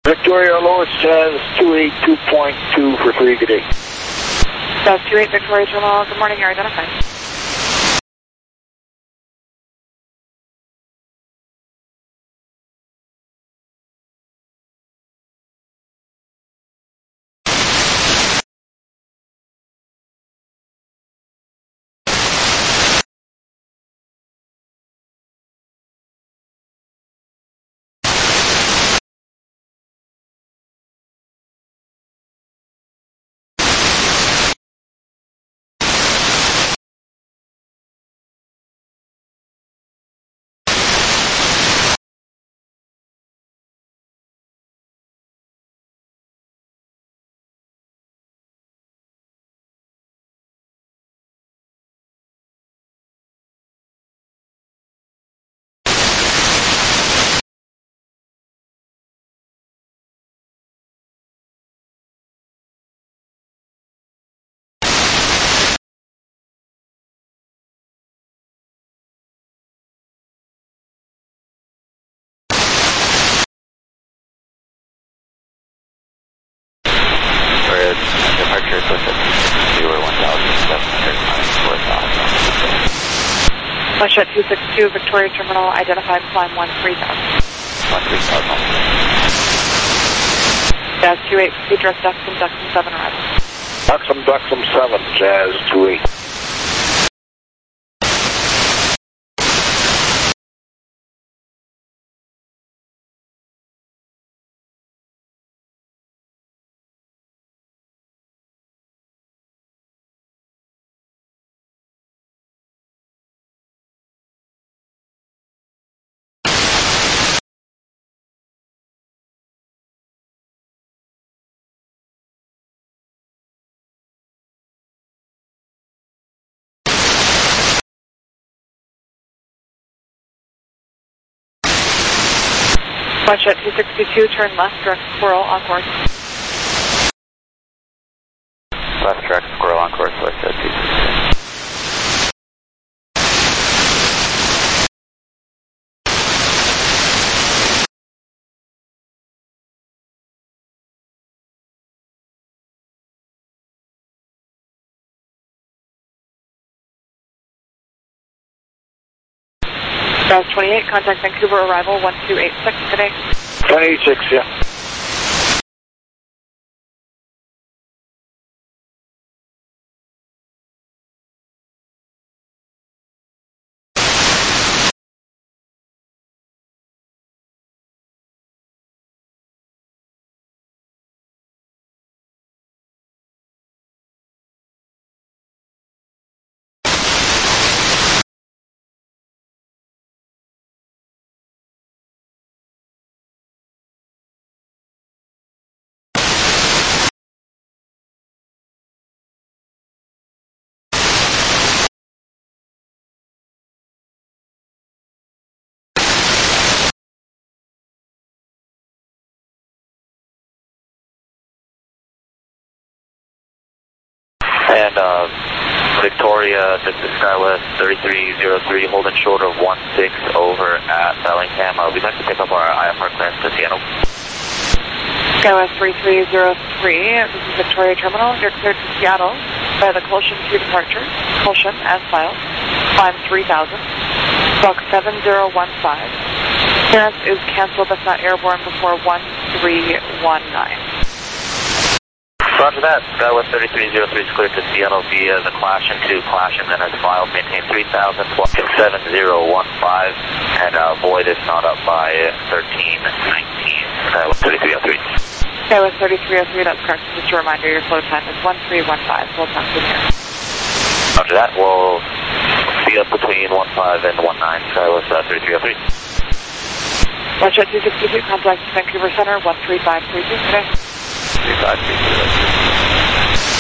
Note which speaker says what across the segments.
Speaker 1: Victoria Lowest Jazz 282.2 for 3, good day.
Speaker 2: Jazz 28 Victoria Terminal, good morning, you're identified.
Speaker 3: Departure equipment, 1,794,000.
Speaker 2: Flashjet 262 Victoria Terminal, identified, climb 13,000.
Speaker 3: 13,000.
Speaker 2: Jazz 28, address Duxham 7 arrival.
Speaker 1: Duxham 7, Jazz 28.
Speaker 2: Flashjet 262, turn left, direct Squirrel, on course.
Speaker 3: Left direct Squirrel on course, Flashjet 262.
Speaker 2: Jazz 28, contact Vancouver arrival 1286 today.
Speaker 1: 186, yeah.
Speaker 3: And Victoria, this is SkyWest 3303, holding short of 16 over at Bellingham. We'd like to pick up our IFR clearance to Seattle.
Speaker 2: SkyWest 3303, this is Victoria Terminal, you're cleared to Seattle by the Colshan 2 departure. Colshan, as filed, climb 3000, Box 7015. Clearance is canceled if not airborne before 1319.
Speaker 3: Roger that. SkyWest 3303 is cleared to Seattle via the Colshan 2. Colshan then has filed, maintain 3000, 7015, and void is not up by 1319. SkyWest 3303.
Speaker 2: SkyWest 3303, that's correct. Just a reminder, your flow time is 1315. Full time to here.
Speaker 3: Roger that. We'll be up between 15 and 19. SkyWest 3303.
Speaker 2: Flashjet 262, contact Vancouver Center 13532 today.
Speaker 3: 3532.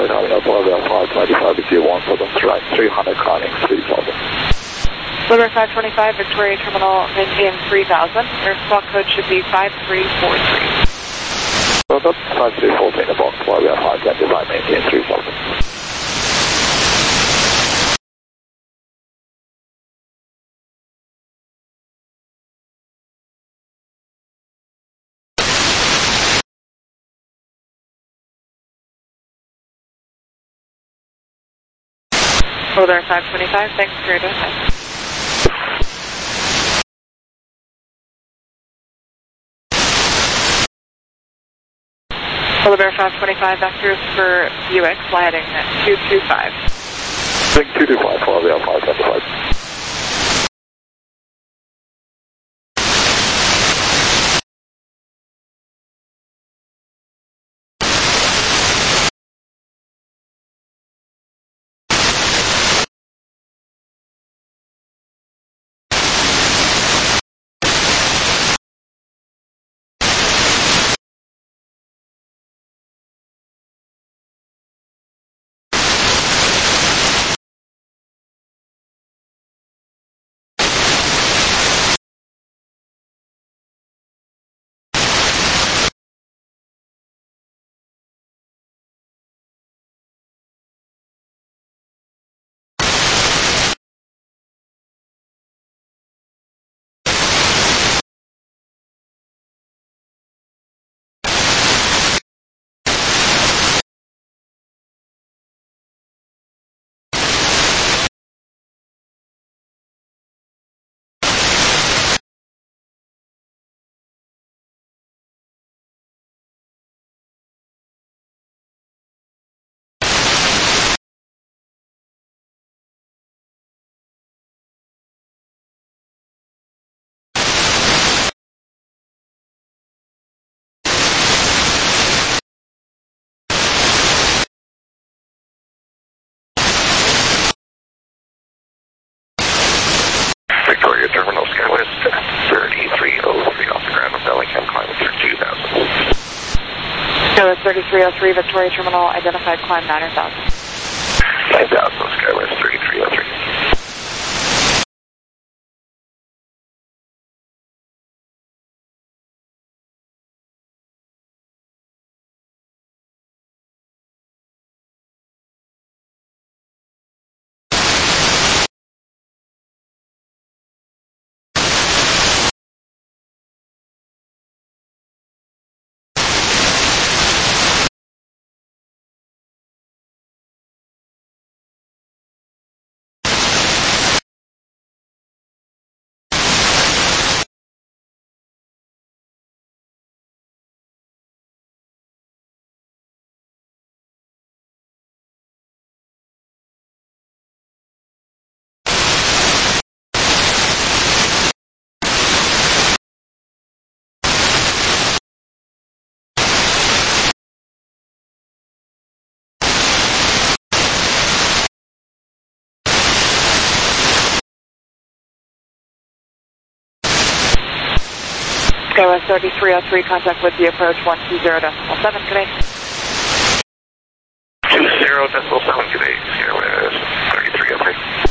Speaker 1: Victoria Terminal, Boulevard 525 with you 17 right, 300 climbing 3000.
Speaker 2: Boulevard 525, Victoria Terminal, maintain 3000. Your squawk code should be 5343.
Speaker 1: So that's 5314 in the box, Boulevard 525, maintain 3000.
Speaker 2: Boulevard 525, thanks for your time. Boulevard 525, vectors for UX, fly heading 225.
Speaker 1: Link 225, Boulevard 525. Victoria Terminal, SkyWest 3303 off the ground of Bellingham, climbing through 2000.
Speaker 2: SkyWest 3303, Victoria Terminal, identified climb 9000.
Speaker 1: 9000, SkyWest 3303.
Speaker 2: SkyWest 3303, contact with the approach 120.7, good day.
Speaker 1: 20.7, good day, SkyWest 3303.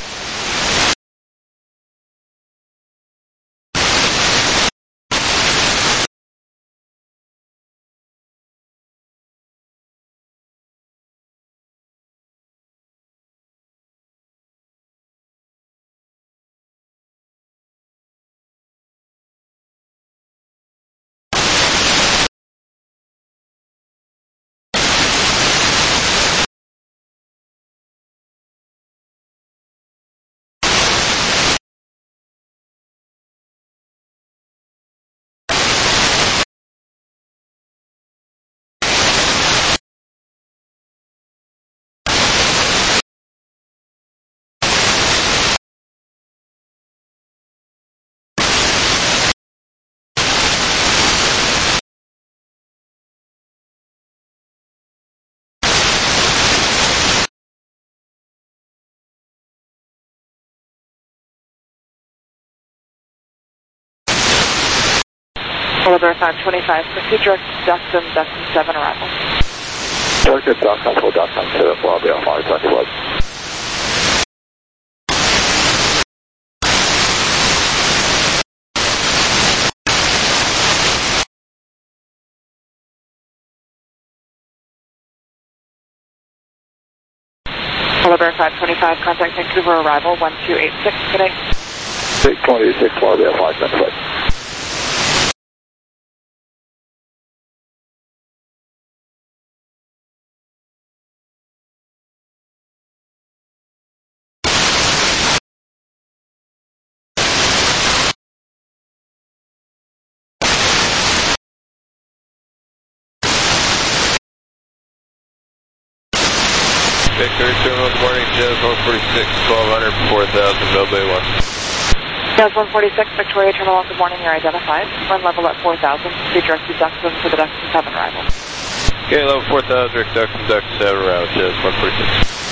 Speaker 2: Boulevard 525, proceed direct to Dustin 7 arrival.
Speaker 1: Circuit, .com, full .com, set up, lobby, Alpha, Sunny West.
Speaker 2: Hello Bear 525, contact Vancouver arrival 1286, good day.
Speaker 1: 626, lobby, Alpha, Sunny West.
Speaker 4: Victory Terminal, good morning, Jazz 146, 1200, 4000, Mill Bay 1.
Speaker 2: Jazz 146, Victoria Terminal, good morning, you're identified. Run level at 4000, proceed directly Duxton for the Duxton 7 arrival.
Speaker 4: Okay, level 4000, Rick Duxton, Duxton 7 round, Jazz 146.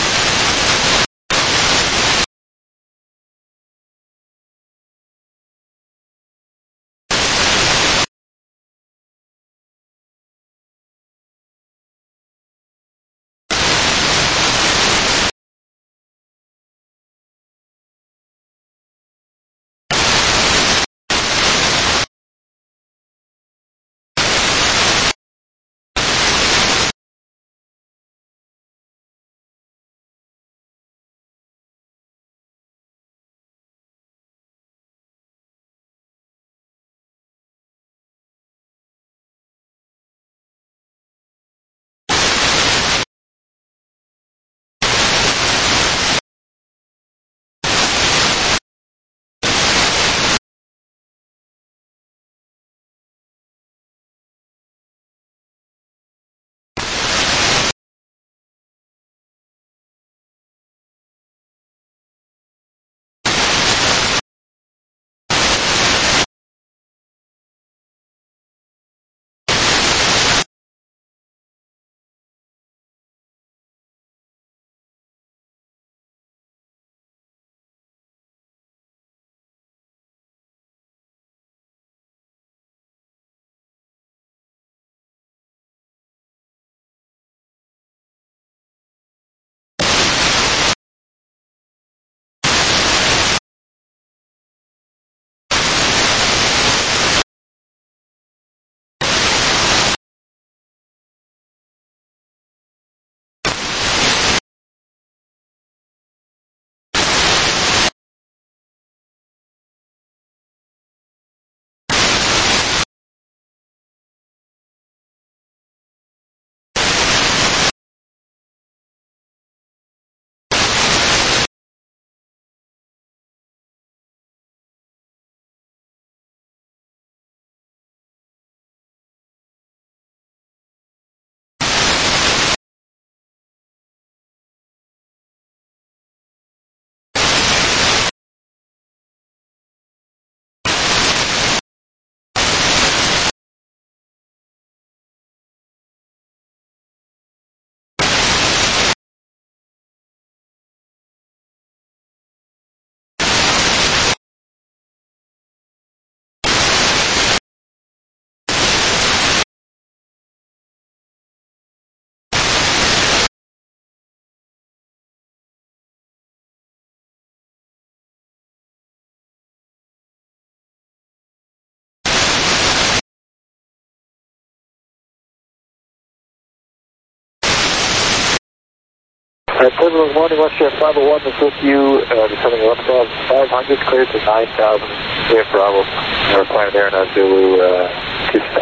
Speaker 1: Terminal 1, Westjet 501, this with you, descending 11,500, cleared to 9,000, clear Bravo, Planet Air, Zulu 27.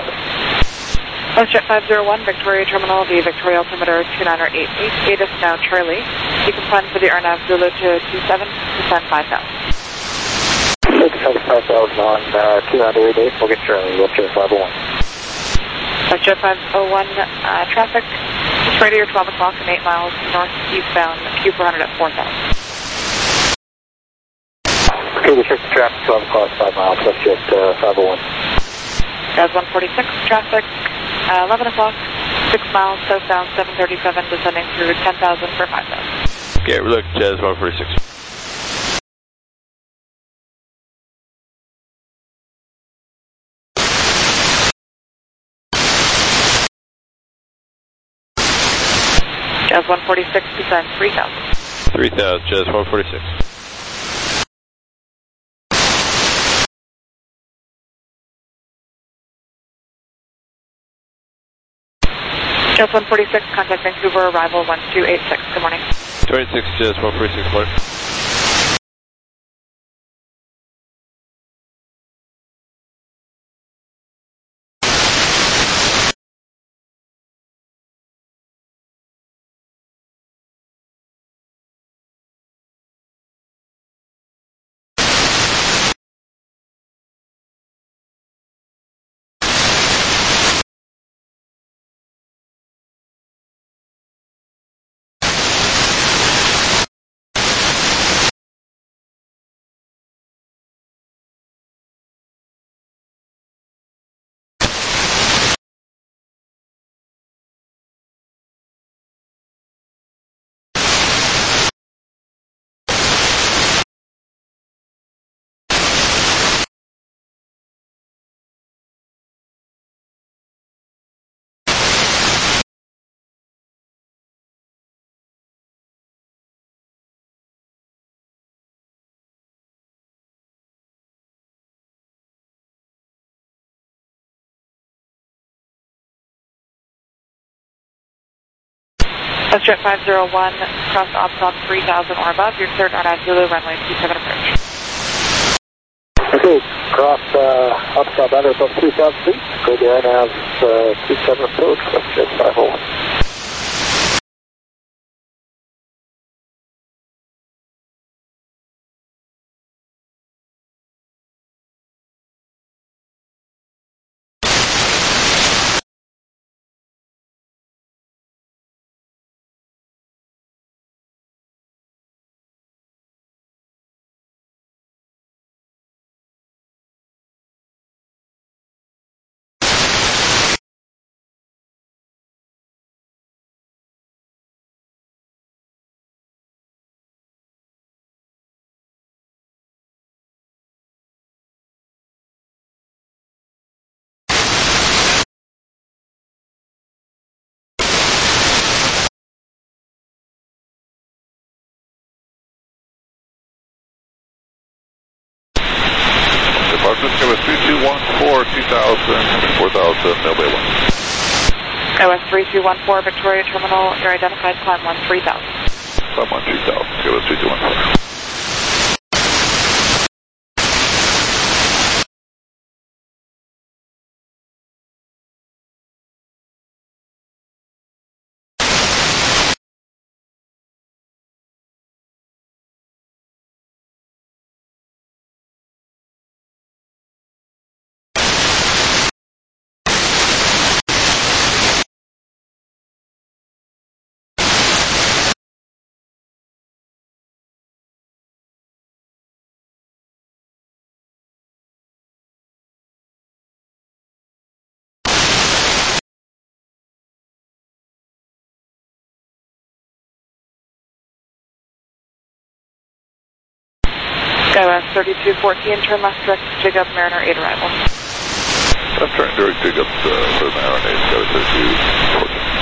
Speaker 2: Westjet 501, Victoria Terminal, the Victoria altimeter 2988, gate is now Charlie. You can plan for the RNAV Zulu to 27, descend 5,000.
Speaker 1: 5,000 on 2988, we'll get Charlie, Westjet 501.
Speaker 2: Westjet 501, traffic, just radio 12 o'clock and 8 miles northeastbound, Q400 at 4,000.
Speaker 1: Okay, we check the traffic, 12 o'clock, 5 miles, Westjet 501.
Speaker 2: Jazz 146, traffic, 11 o'clock, 6 miles southbound, 737, descending through 10,000 for 5,000.
Speaker 4: Okay, we're looking Jazz 146.
Speaker 2: Jazz 146, descend 3000.
Speaker 4: 3000, Jazz 146.
Speaker 2: Jazz 146, contact Vancouver, arrival 1286. Good morning.
Speaker 4: 26, Jazz 146, morning.
Speaker 2: Jet 501, cross OPSOP 3000 or above. You're cleared RNAV Zulu, runway 27 approach.
Speaker 1: Okay, cross OPSOP battery above 3000 feet. Go to RNAV 27 approach, Jet 501.
Speaker 5: Department, OS 3214, 2000, 4000, Millway 1.
Speaker 2: OS 3214, Victoria Terminal, you're identified, climb 3000.
Speaker 5: Climb 3000, OS 3214.
Speaker 2: OS 3214, turn left direct Jacob Mariner 8 arrival.
Speaker 5: I'm trying direct Jacob for the Mariner 8, OS 3214.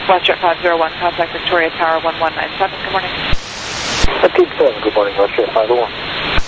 Speaker 2: WestJet 501, contact Victoria Tower 1197. Good morning.
Speaker 1: Team 7, good morning, WestJet 501.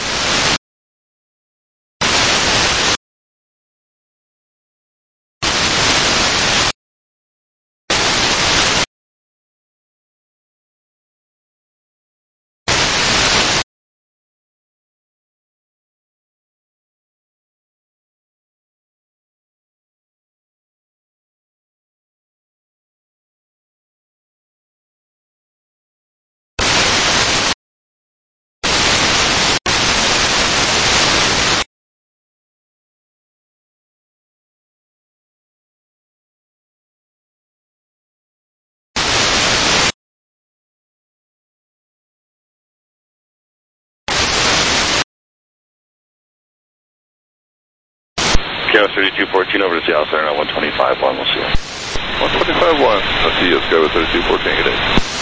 Speaker 5: KOS 3214 over to Seattle Center at 125.1, we'll see you. 125.1, let's see you, KOS 3214, good day.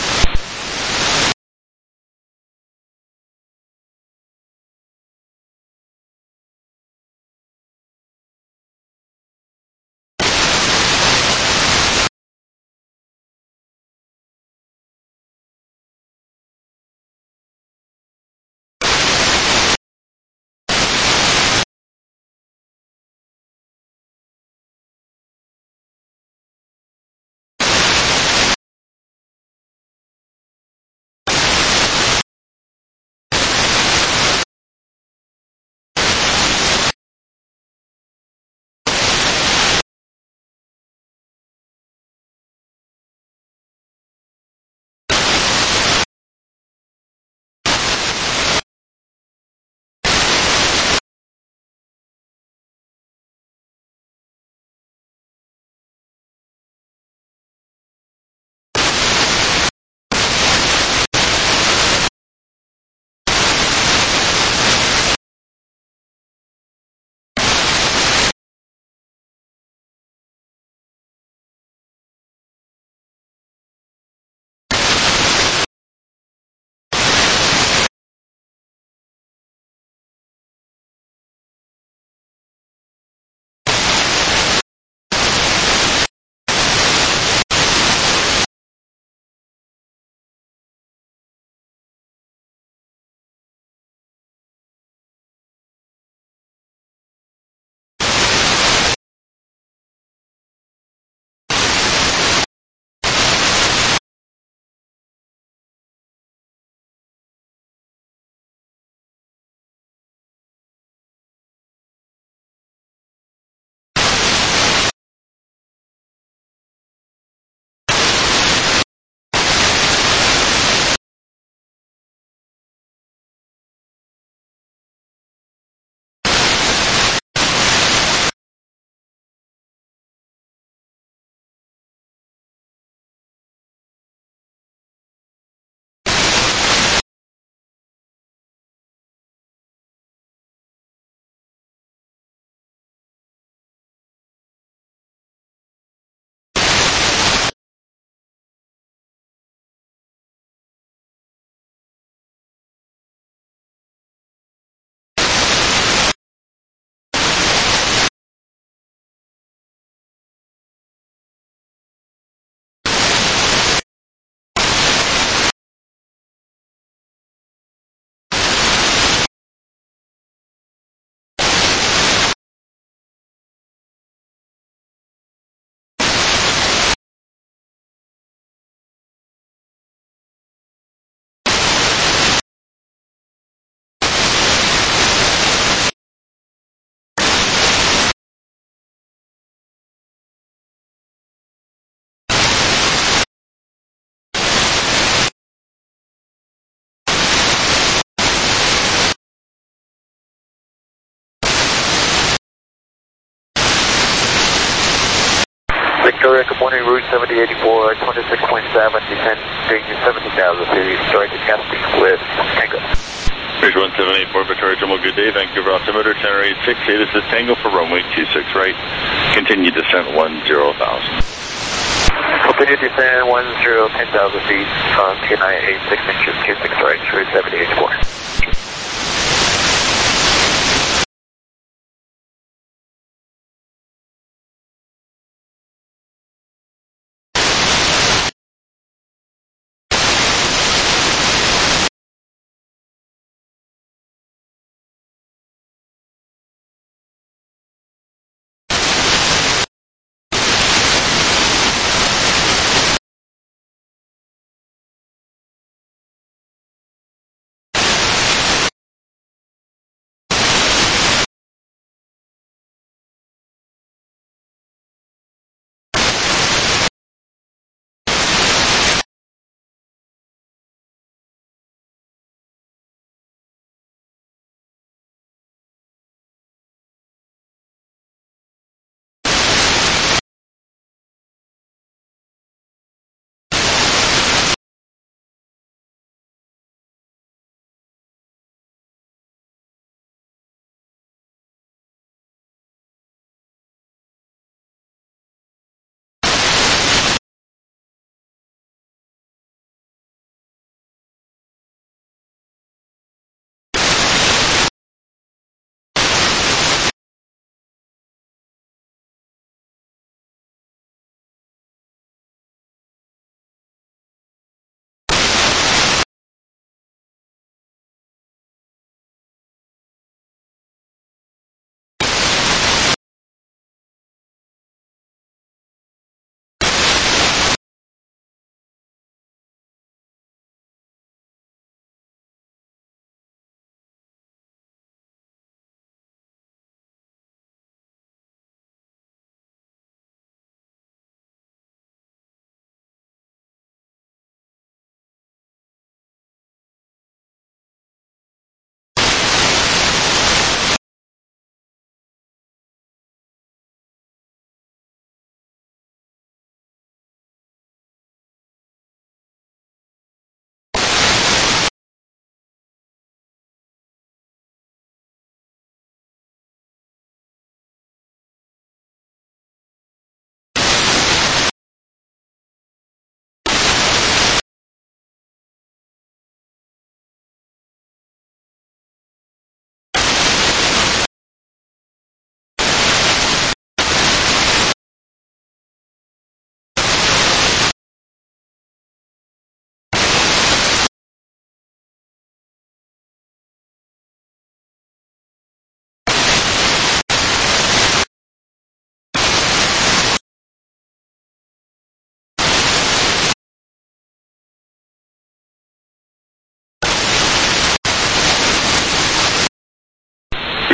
Speaker 1: Victoria, good morning, Route 7084, 26.7, descending 70,000 feet, strike to Casting with Tango.
Speaker 5: Bridge 1784, Victoria Terminal, good day, Vancouver altimeter, 1086, this is Tango for runway 26 right, continue descent 10,000.
Speaker 1: Continue descent 10,000 feet on K986 inches, K6 right, Route 7084.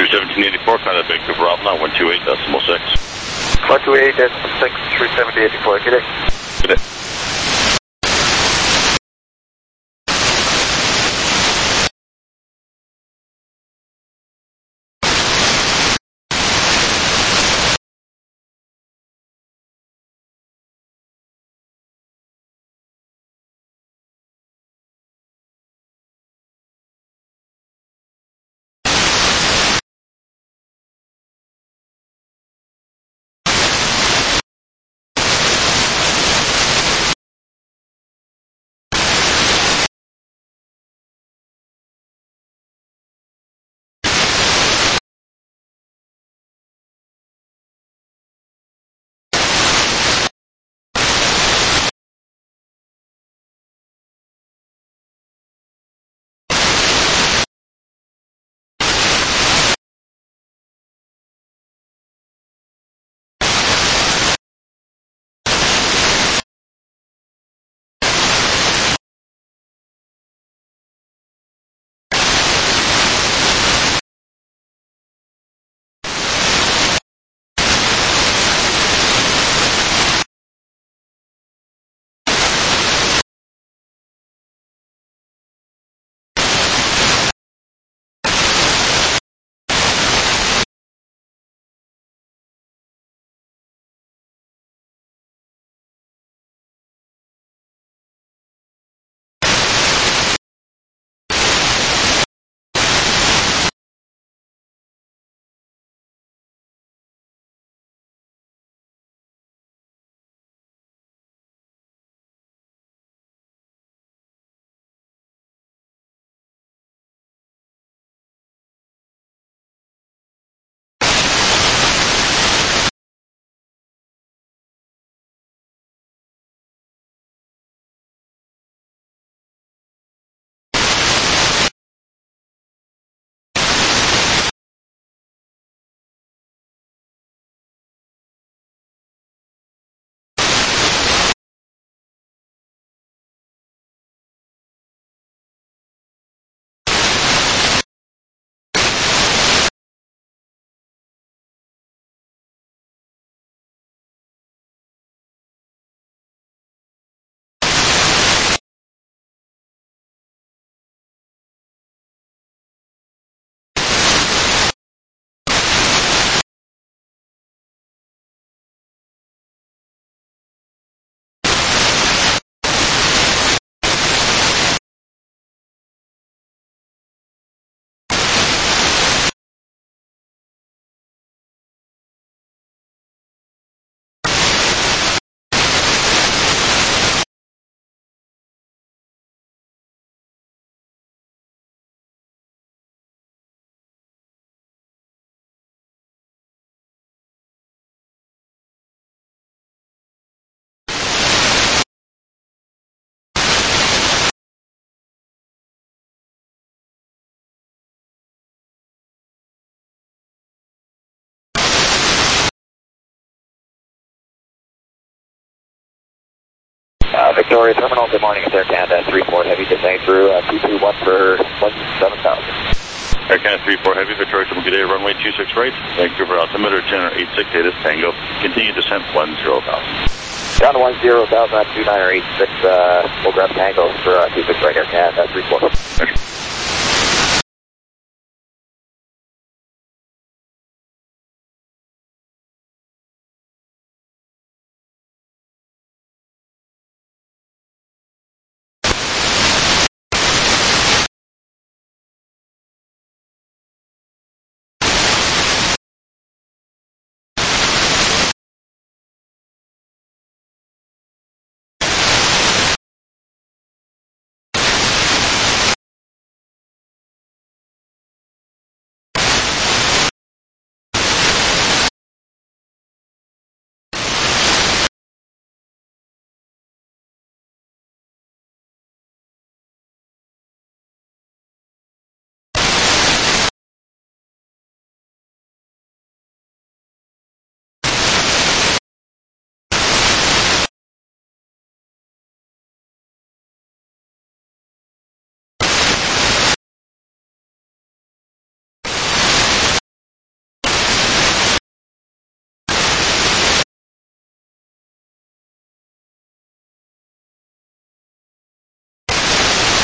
Speaker 5: 1784, contact Vancouver Alpha, 128.6.
Speaker 1: 128.6, 37084, good day.
Speaker 5: Good day.
Speaker 1: Victoria Terminal, good morning, it's Air Canada 34 Heavy, descending through 221 for 17,000.
Speaker 5: Air Canada 34 Heavy, Victoria Terminal, good day, runway 26 right, Vancouver altimeter 1086, data Tango, continue descent 10,000.
Speaker 1: Down to 10,000 at 2986, we'll grab Tango for 26 right, Air Canada 34.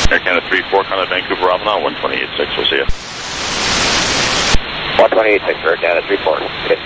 Speaker 5: Air Canada 34, Contact Vancouver, Avalon, 128.6, we'll see you.
Speaker 3: 128.6, Air Canada 34. Okay.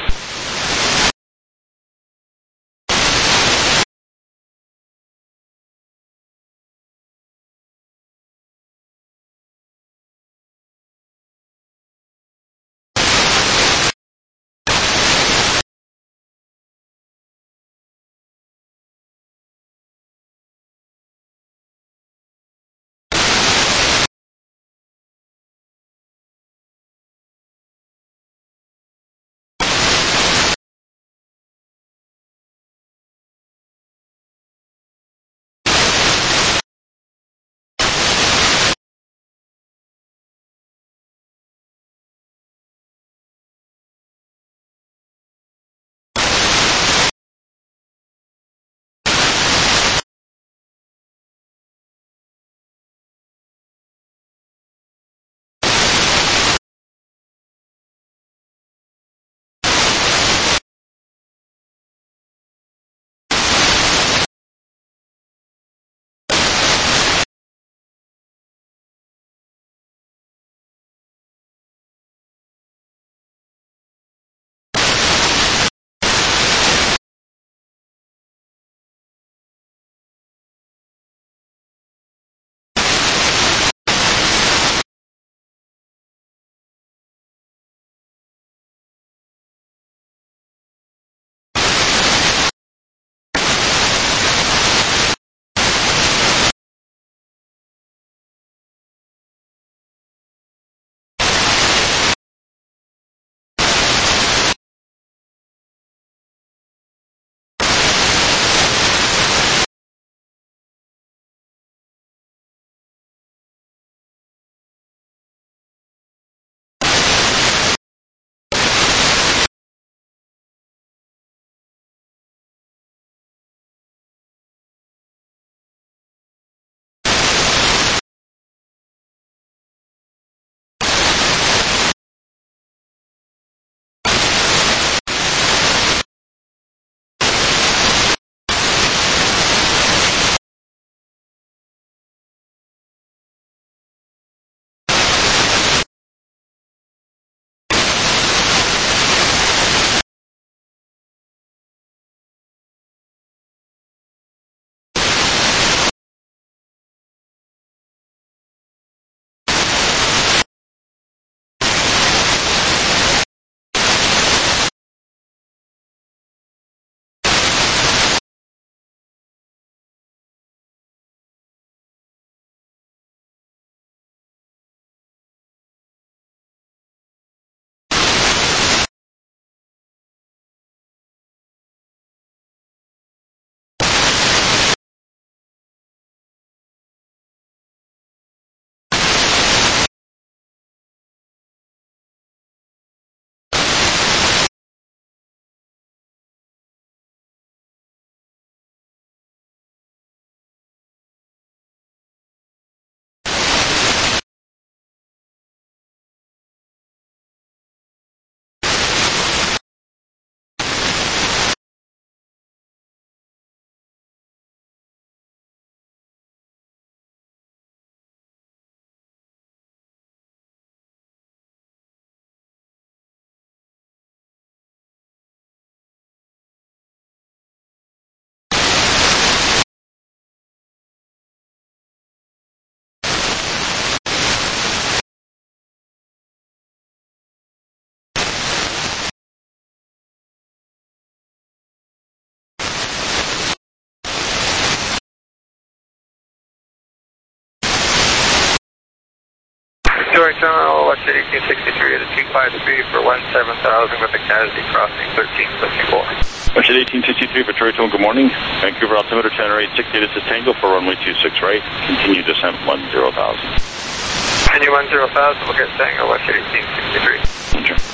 Speaker 1: Victoria Terminal, West 1863 at a 253 for 17,000 with a casualty crossing 1354.
Speaker 5: West 1863, Victoria Terminal, good morning. Vancouver altimeter 10-860, this is Tango for runway 26 right. Continue descent 10,000.
Speaker 1: Continue 10,000, we'll get Tango, West 1863.
Speaker 5: Roger.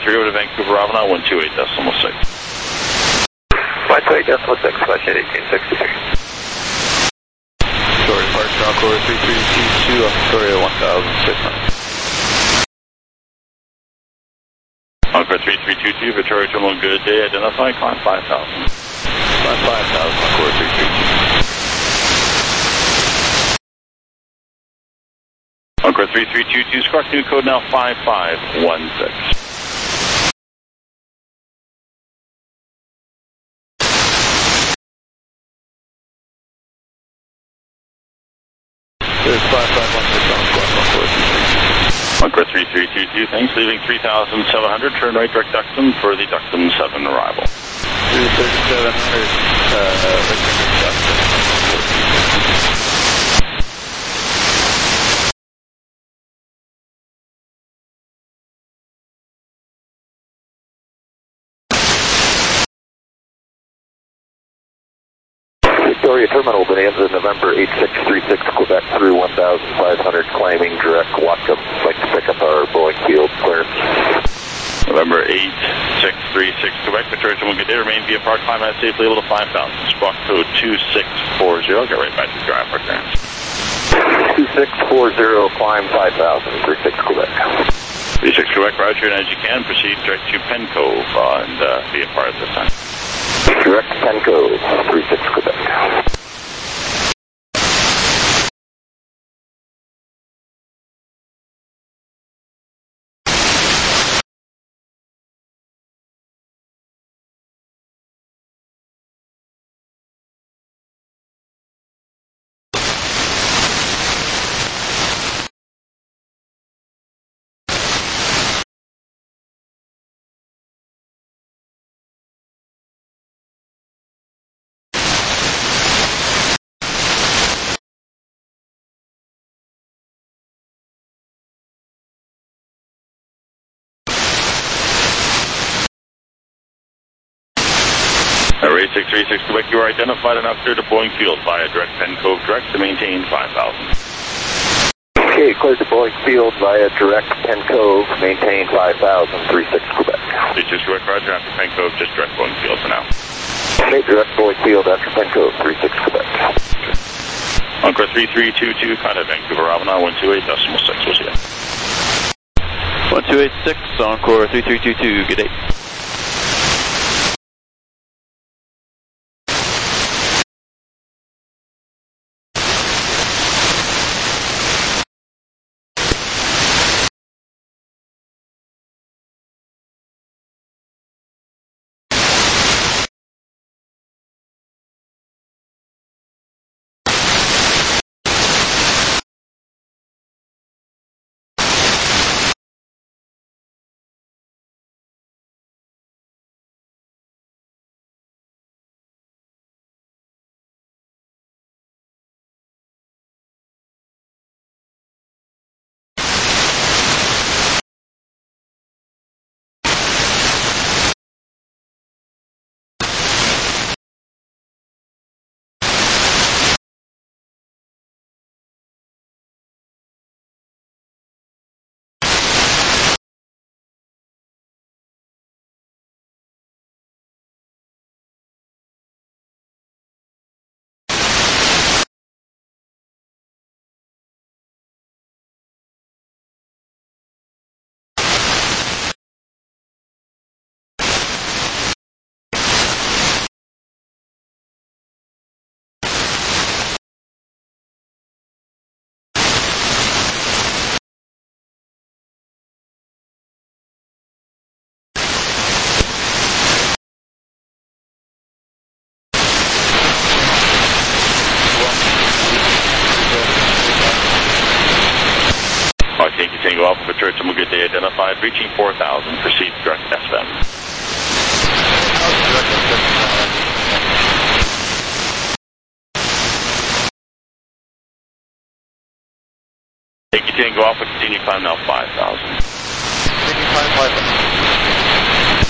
Speaker 5: Victoria to Vancouver Avenue, 128.6.
Speaker 1: 128.6, flash at 1863.
Speaker 4: Victoria departure, Encore 3322, Victoria 1600.
Speaker 5: Encore 3322, Victoria Terminal, good day, identify, climb 5,000.
Speaker 4: Climb 5,000, Encore 332.
Speaker 5: Encore 3322, Squawk new code now 5516.
Speaker 4: There's 5516 on Squawk, Encore 332.
Speaker 5: Encore 3322, thanks, leaving 3,700, turn right direct Duxton for the Duxton 7 arrival.
Speaker 4: 3,700, Duxton.
Speaker 1: Victoria Terminal, Bonanza, November 8636, Quebec through 1,500, climbing direct Whatcom. Like to pick up our Boeing field clearance.
Speaker 5: November 8636, Quebec, Victoria Terminal, good day, remain via park, climb at safely level to 5,000. Squawk code 2640, get right back to drive for clearance.
Speaker 1: 2640, climb 5,000, 36 Quebec.
Speaker 5: 36 Quebec, roger, and as you can, proceed direct to Pen Cove and via part this time.
Speaker 1: Direct Pen Cove, 36 Quebec.
Speaker 5: Array 636 Quebec, you are identified and now clear to Boeing Field via direct Pen Cove direct to maintain 5,000.
Speaker 1: Okay, cleared to Boeing Field via direct Pen Cove, maintain 5,000, 36 Quebec.
Speaker 5: 36 Quebec, roger, after Pen Cove, just direct Boeing Field for now.
Speaker 1: Okay, direct Boeing Field after Pen Cove, 36 Quebec.
Speaker 5: Encore 3322, contact Vancouver Avenue, 128.6, we'll see you.
Speaker 4: 1286, Encore 3322, good day.
Speaker 5: Tango Alpha Victoria Terminal, good day, identified, reaching 4,000, proceed direct SVM. Take you Tango Alpha, continue climb now 5,000.
Speaker 1: Continue climb 5,000.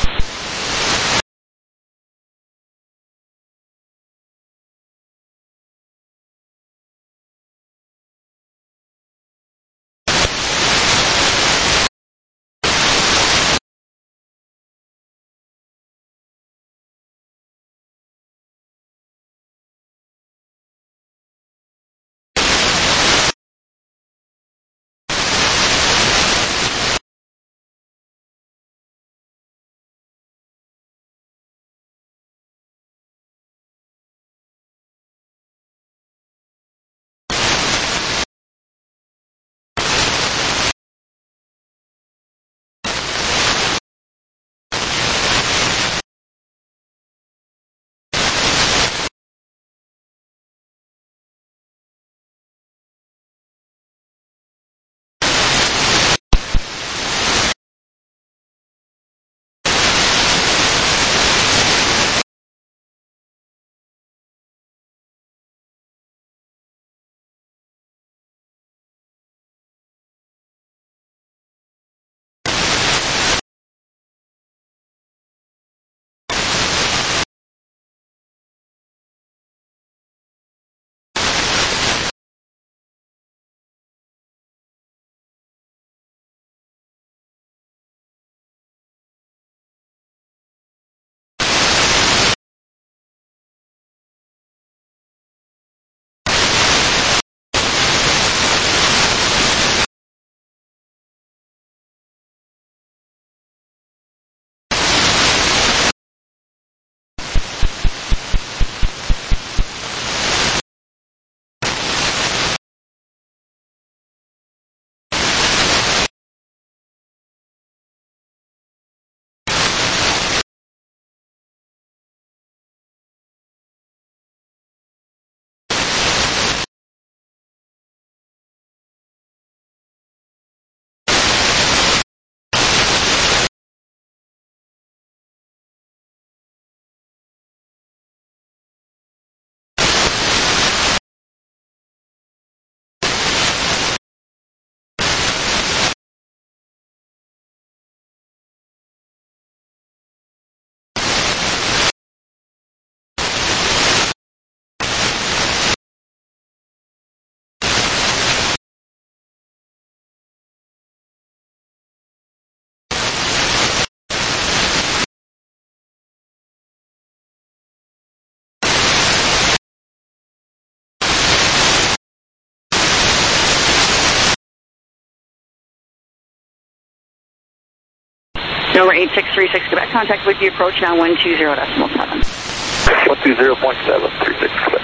Speaker 6: Number 8636 Quebec, contact with the approach now 120.7.
Speaker 1: 120.736 Quebec.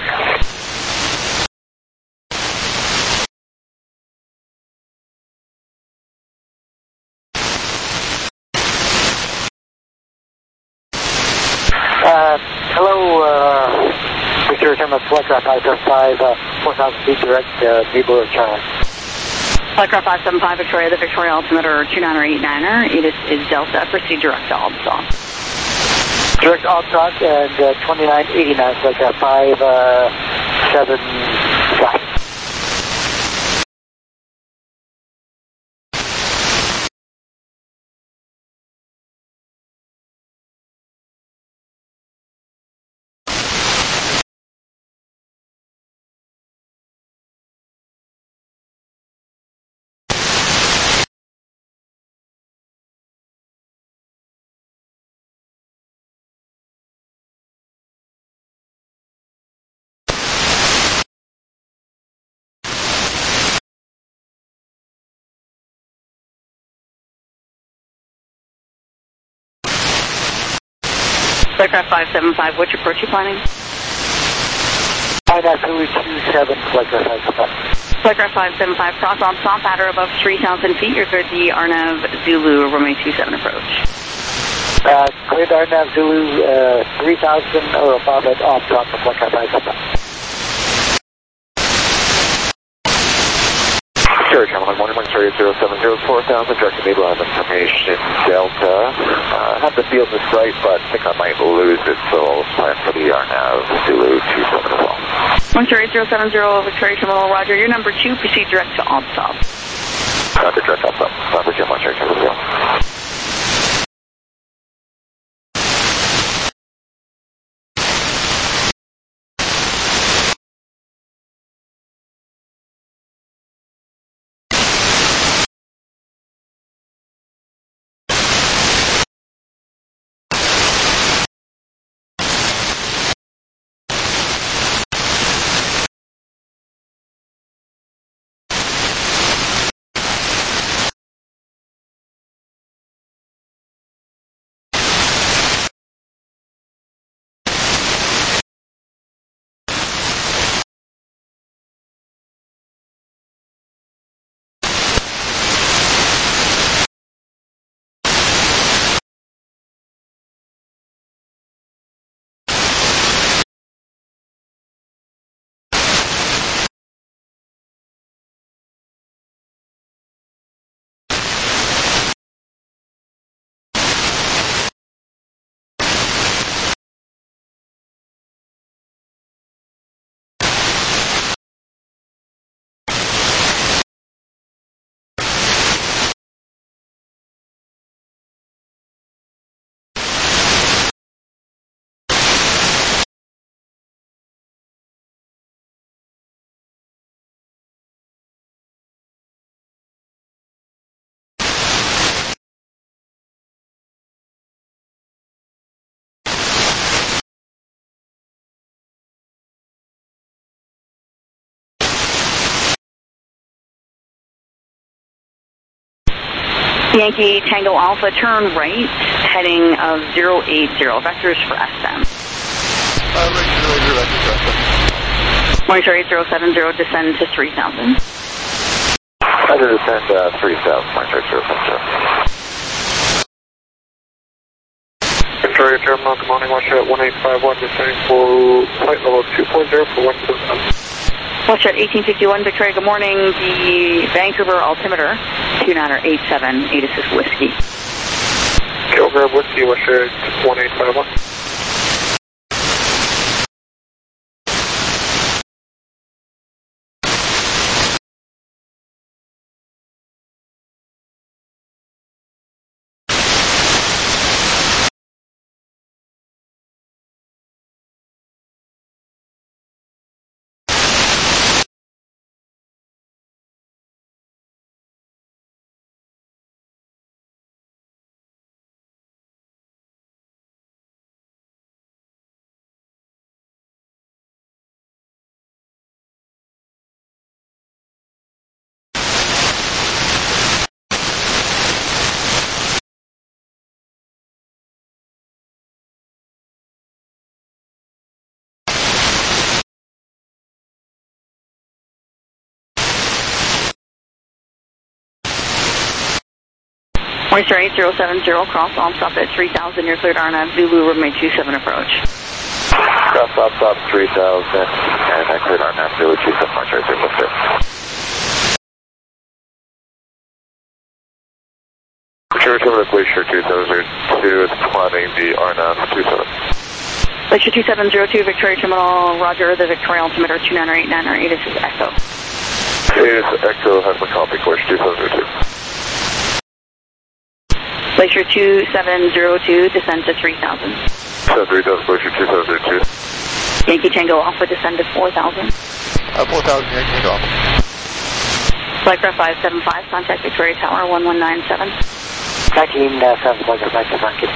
Speaker 1: Hello, Victoria Terminal Flightcraft 575, 4,000 feet direct, Neighbor China.
Speaker 6: Flightcraft 575 Victoria, the Victoria altimeter 2989er. It is Delta. Proceed direct to Obstop.
Speaker 1: Direct Obstop and 2989, Flightcraft 575.
Speaker 6: Flightcraft 575, which approach you planning?
Speaker 1: INAV Zulu 27, Flightcraft 575.
Speaker 6: Flightcraft 575, cross on stop at or above 3,000 feet. You're cleared the RNAV Zulu Romeo 27 approach.
Speaker 1: Cleared RNAV Zulu 3,000 or above at Obstop for Flightcraft 575. Sure, gentlemen, 113 070 4000, direct enable on information Delta. Have the field in sight, but I think I might lose it, so I'll plan for the RNAV Zulu 27 as well.
Speaker 6: 13070 Victoria Terminal, roger. Your number 2, proceed direct to Obstop.
Speaker 1: Roger, direct Obstop. Roger, 13070.
Speaker 6: Yankee Tango Alpha, turn right, heading of 080, vectors for SM. Monitor 8070, descend to 3000.
Speaker 1: Roger, descend 3000, monitor 8070. Victoria Terminal, good morning, watch at 1851, descending for flight level 240 for 177.
Speaker 6: Watch at 1851, Victoria, good morning. The Vancouver altimeter, 2987, 86 Whiskey.
Speaker 1: Kilgrove Whiskey, watch at 1851.
Speaker 6: Morningstar 8070, cross on stop at 3000, you're cleared RNAV, Zulu, runway 27 approach.
Speaker 1: Cross stop 3000, and I cleared RNAV, Zulu 27, March 06. Sure, terminal Glacier 2002 is climbing the RNAV 27.
Speaker 6: Glacier 2702, Victoria Terminal, roger, the Victoria altimeter 298, this is Echo.
Speaker 1: Is Echo has a copy, Glacier 2002.
Speaker 6: Glacier 2702, descend to 3000.
Speaker 1: 3000, Glacier 2002.
Speaker 6: Yankee Tango Alpha, descend to 4000.
Speaker 1: 4000, Yankee Tango Alpha.
Speaker 6: Flightcraft 575, contact Victoria Tower 1197.
Speaker 3: 1975, Monkey.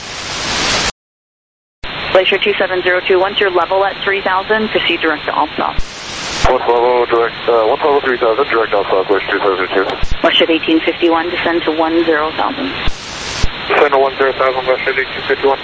Speaker 6: Glacier 2702, once you're level at 3000, proceed direct to ALPSOP.
Speaker 1: One level 3000, direct ALPSOP, Glacier 2002.
Speaker 6: Westjet 1851, descend to 10,000.
Speaker 1: Descend to 10,000, Westjet 1851.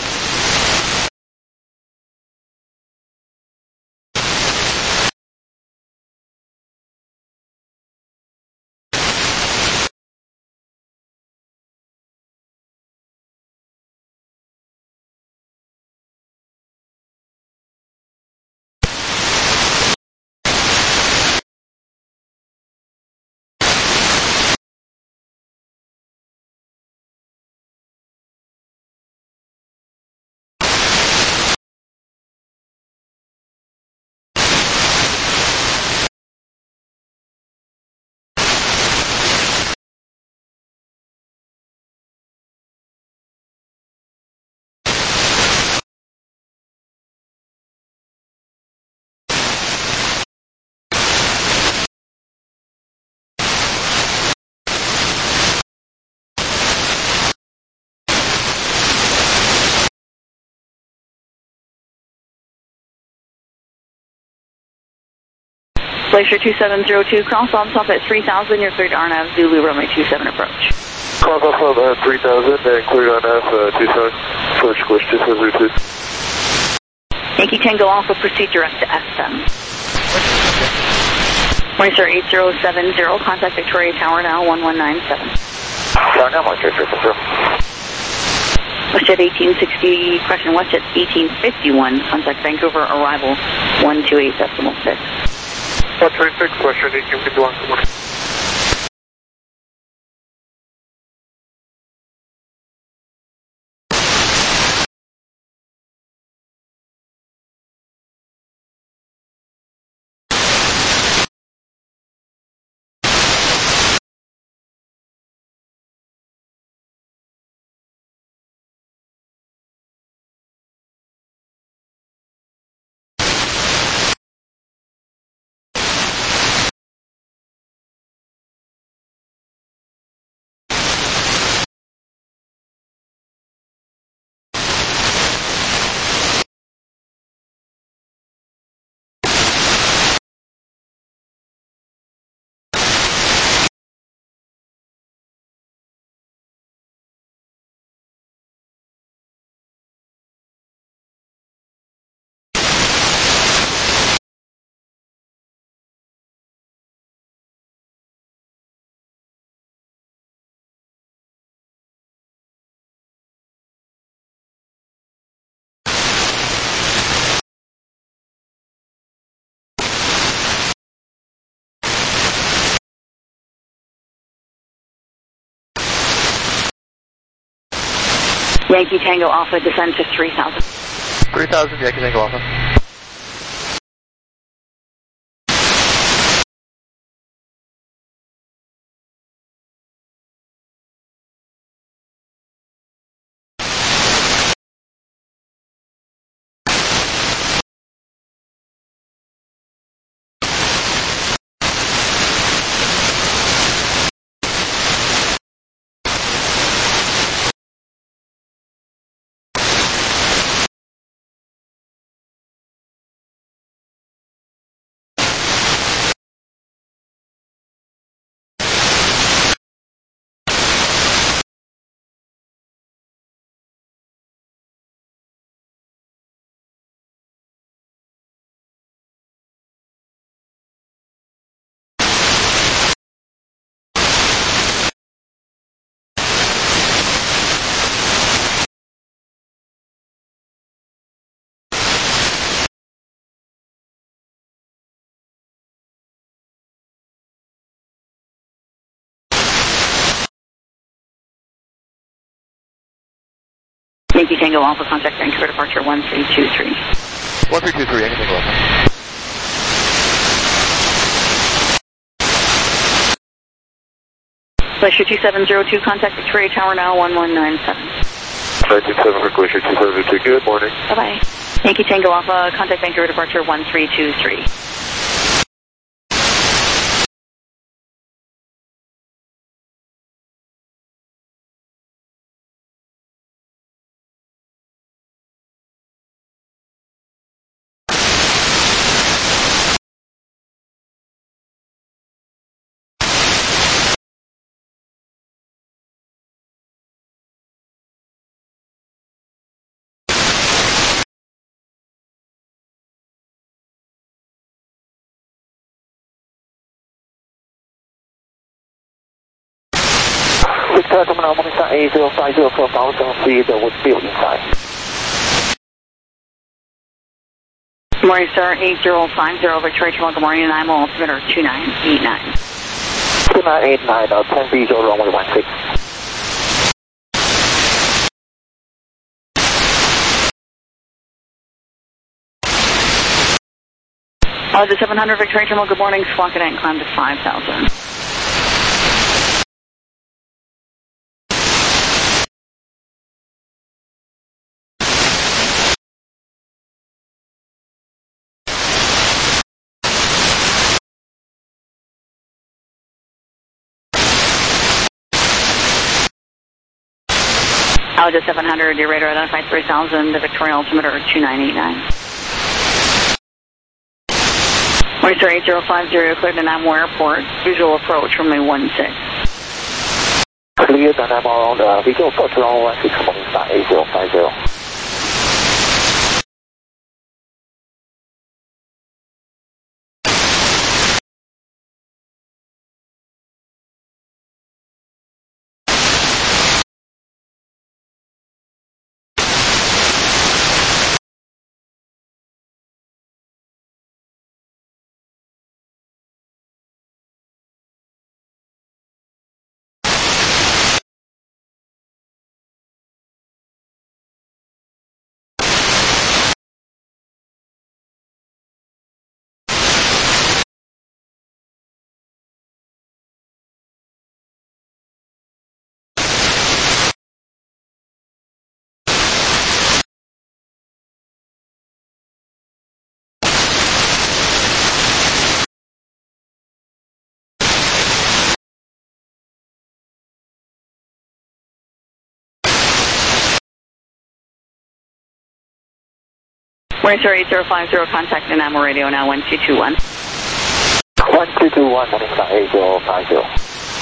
Speaker 6: Glacier 2702, cross ALPSOP at 3000, you're cleared RNAV, Zulu, runway 27 approach.
Speaker 1: Cross ALPSOP at 3000, and cleared RNAV 27, approach Glacier 2702.
Speaker 6: Yankee Tango Alpha, proceed direct to S10. Morningstar 8070, contact Victoria Tower now 1197.
Speaker 1: Tower now, March 06.
Speaker 6: Westjet 1860, correction, Westjet 1851, contact Vancouver, arrival 128.6.
Speaker 1: 126, Westjet 1851, good morning.
Speaker 6: Yankee Tango Alpha, descend to 3000.
Speaker 1: 3000, Yankee Tango Alpha.
Speaker 6: Yankee Tango Alpha, contact Vancouver departure 1323.
Speaker 1: 1323, anything else?
Speaker 6: Glacier 2702, contact Victoria Tower now 1197.
Speaker 1: 927 for Glacier 2702, good morning.
Speaker 6: Bye-bye. Yankee Tango Alpha, contact Vancouver departure 1323.
Speaker 1: Victoria Terminal, Morningstar 8050 for 1000 feet with field inside.
Speaker 6: Morningstar 8050, Victoria Terminal, good morning, and I'm altimeter 2989.
Speaker 1: 2989, 10 visual runway 16.
Speaker 6: The 700 Victoria Terminal, good morning, squawk it and climb to 5000. Alligator 700, your radar identified 3000, the Victoria altimeter 2989. Morningstar 8050, cleared to Nammo Airport, visual approach runway 16.
Speaker 1: Cleared to Nammo on visual approach runway 16, Morningstar 8050.
Speaker 6: Morningstar 8050, contact Nammo radio now 1221.
Speaker 1: 1221, Morningstar 8050.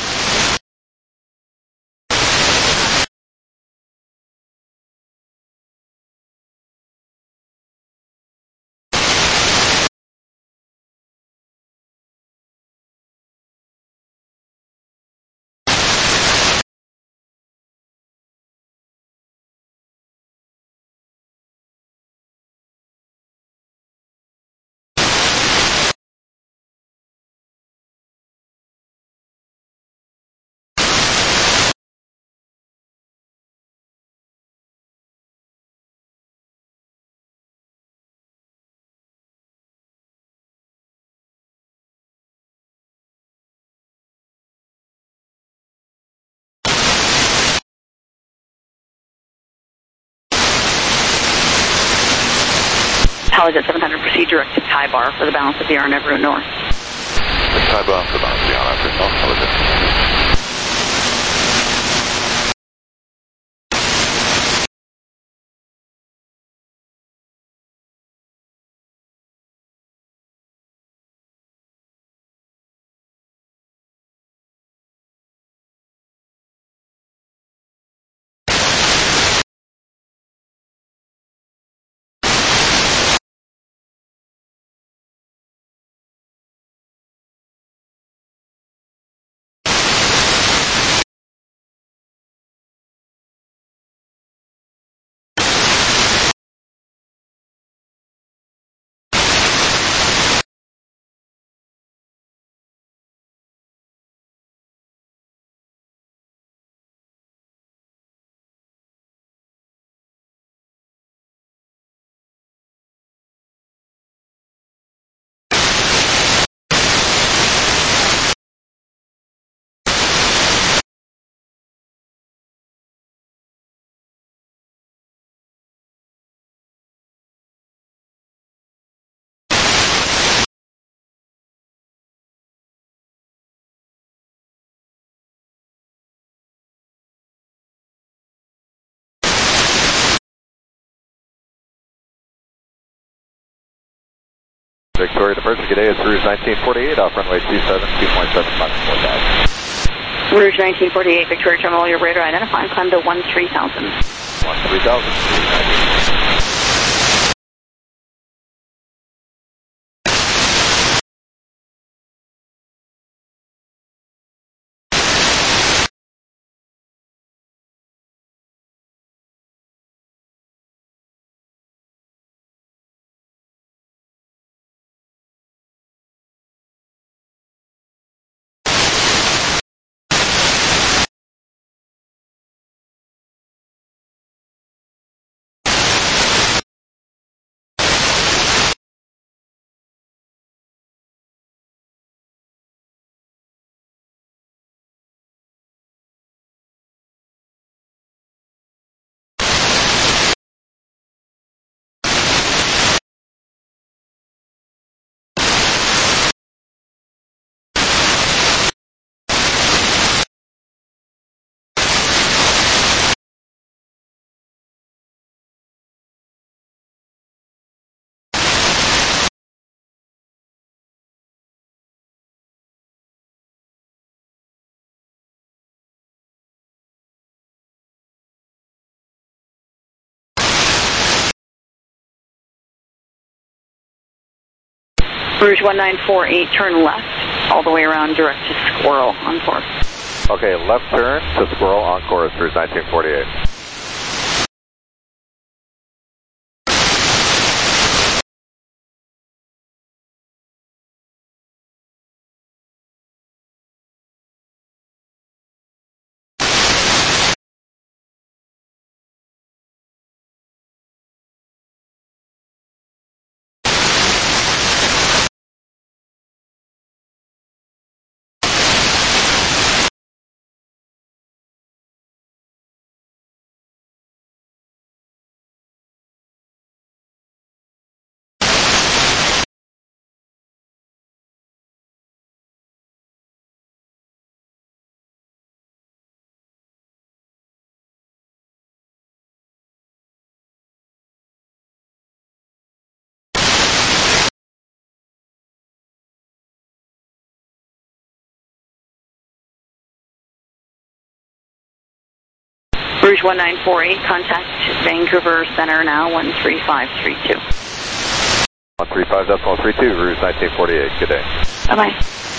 Speaker 6: Alligator 700, proceed direct to Thai Bar for the balance of the RNAV route north.
Speaker 1: Thai Bar for the balance of the RNAV route north, Alligator. Victoria departure, good day, it's Rouge 1948 off runway 27, 2.75
Speaker 6: Rouge 1948, Victoria Terminal, your radar identifying, climb to 13,000.
Speaker 1: 13,000.
Speaker 6: Rouge 1948, turn left, all the way around direct to Squirrel on course.
Speaker 1: Okay, left turn to Squirrel on course, Rouge 1948.
Speaker 6: Rouge 1948, contact Vancouver Center now, 13532.
Speaker 1: 135.32, Rouge 1948, good day.
Speaker 6: Bye-bye.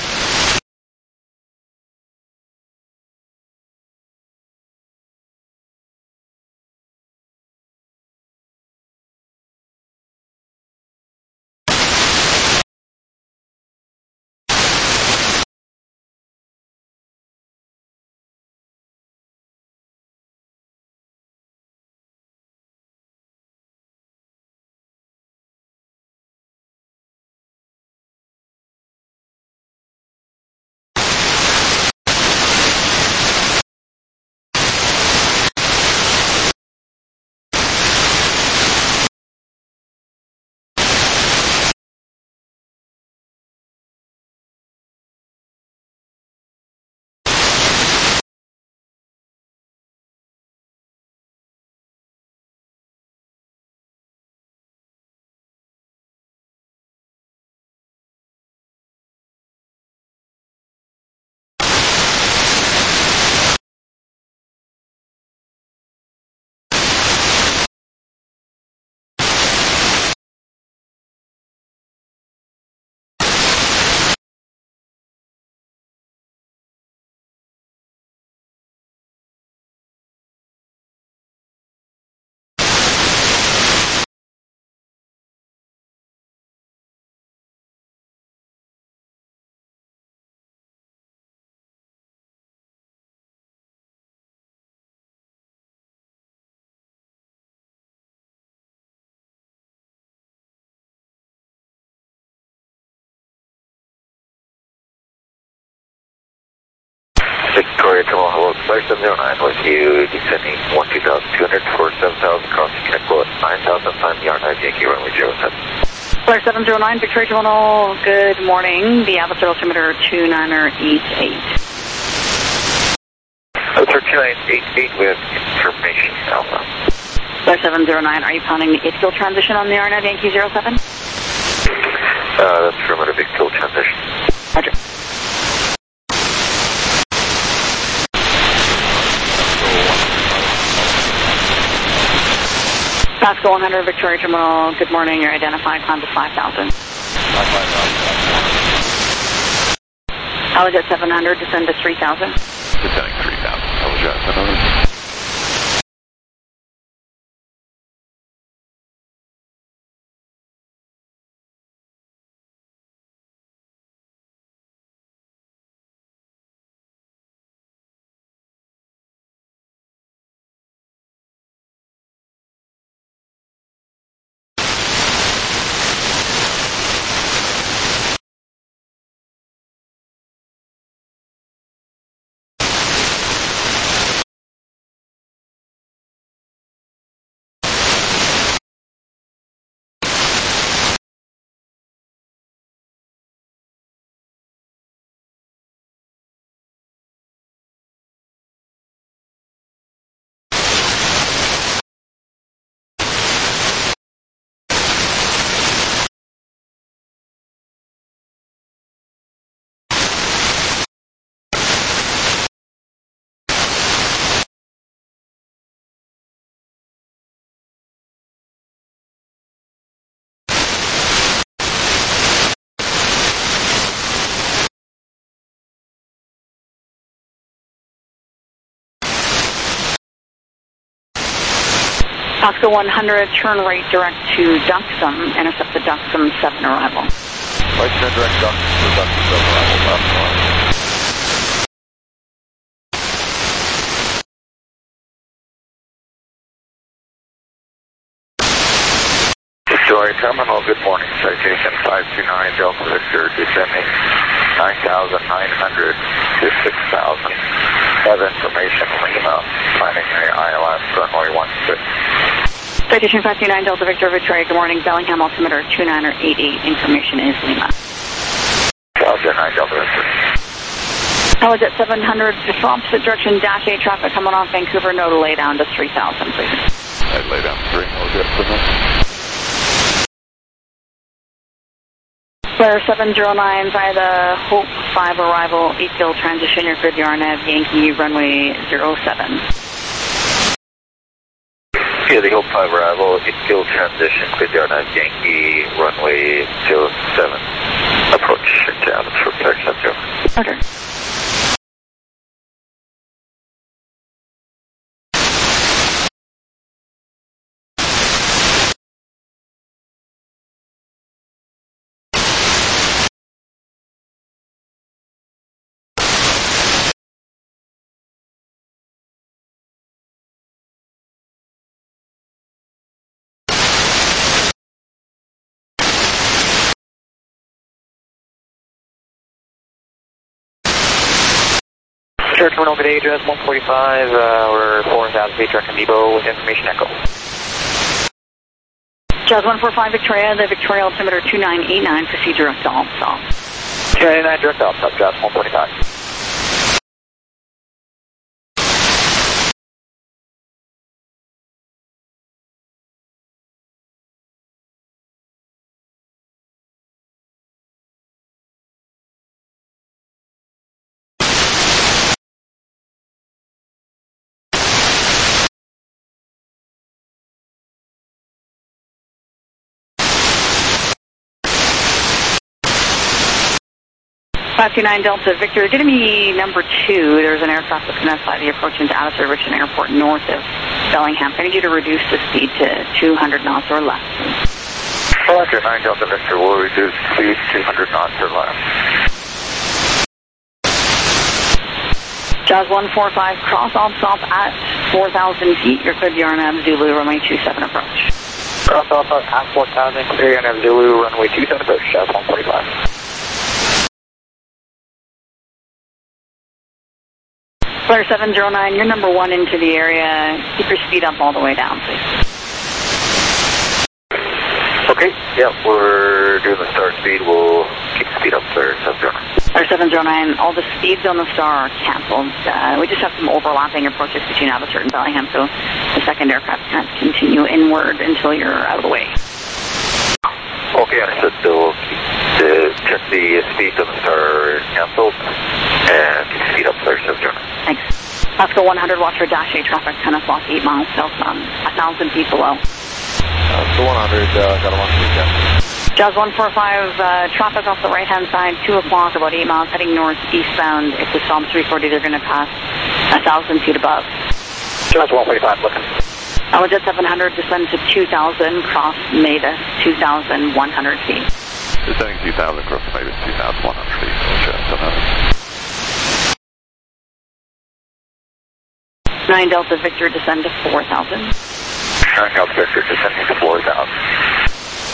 Speaker 1: Victoria Terminal, hello, Flight 709 with you, descending 12,200 for 7,000, crossing connect below at 9,000, time the R9 Yankee runway 07.
Speaker 6: Flight 709, Victoria Terminal, good morning, the altitude altimeter 2988.
Speaker 1: 3988 with information Alpha.
Speaker 6: Flight 709, are you pounding the 8 field transition on the R9 Yankee 07?
Speaker 1: That's affirmative, big kill transition.
Speaker 6: Roger. Pasco 100, Victoria Terminal, good morning, you're identified, climb to 5,000. I was at 700, descend to 3,000.
Speaker 1: Descending 3,000, I was at 700.
Speaker 6: Pasco 100, turn right direct to Duxham, intercept the Duxham 7 arrival.
Speaker 1: Right turn direct Duxham to Duxham 7 arrival, left one. Victoria Terminal, good morning, citation 529 Delta Victor, descending 9,900 to 6,000. Have information, Lima, finding the ILS runway 16.
Speaker 6: Citation 529 Delta Victor, Victoria, good morning, Bellingham altimeter 2988, information is Lima.
Speaker 1: Delta 9 Delta Victor.
Speaker 6: I was at 700, opposite direction, dash 8 traffic coming off Vancouver, no to lay down to 3,000, please.
Speaker 1: I'd lay down 3, I'll get for them.
Speaker 6: Flare 709 via the Hope 5 arrival, 8-gill transition, your good RNAV, Yankee, runway 07.
Speaker 1: Yeah, the Hope 5 arrival, 8-gill transition, good RNAV, Yankee, runway 07. Approach down for protection 0.
Speaker 6: Okay.
Speaker 3: Terminal, good day, address 145, we're 4,000 feet, direct from Depot with information echo.
Speaker 6: Jazz 145 Victoria, the Victoria altimeter 2989, proceed direct to Alt-Stop.
Speaker 3: 29 direct Alt-Stop, Jazz 145.
Speaker 6: Delta Victor, going to be number 2. There's an aircraft looking at slightly approaching to Addison Richmond Airport north of Bellingham. I need you to reduce the speed to 200 knots or less.
Speaker 1: Roger, 9 Delta Victor will reduce speed 200 knots or less.
Speaker 6: Jazz 145, cross Alt-Stop at 4,000 feet. You're clear RNAV Zulu, runway 27 approach.
Speaker 3: Cross Alt-Stop at 4,000, clear RNAV Zulu, runway 27 approach, Jazz 145.
Speaker 6: Flare 709, you're number 1 into the area. Keep your speed up all the way down, please.
Speaker 1: Okay, yeah, we're doing the start speed. We'll keep the speed up there, 709.
Speaker 6: Flare 709, all the speeds on the star are canceled. We just have some overlapping approaches between Abbotsford and Bellingham, so the second aircraft can't continue inward until you're out of the way.
Speaker 1: Okay, understood. So we'll keep check the speed limits are canceled and speed up there, so turn.
Speaker 6: Thanks. Oscar 100, watch for Dash 8 traffic, 10 o'clock, 8 miles south, 1,000 feet below.
Speaker 4: Oscar 100, got a one weekend.
Speaker 6: Jazz 145, traffic off the right-hand side, 2 o'clock, about 8 miles, heading north eastbound. It's a Storm 340, they're going to pass 1,000 feet above.
Speaker 1: Jazz 145, looking.
Speaker 6: Jet 700, descend to 2,000, cross Mavis, 2,100 feet.
Speaker 5: Descending 2,000, cross Mavis, 2,100 feet. Jet 700.
Speaker 6: 9 Delta Victor, descend to 4,000.
Speaker 1: 9 Delta Victor, descending to 4,000.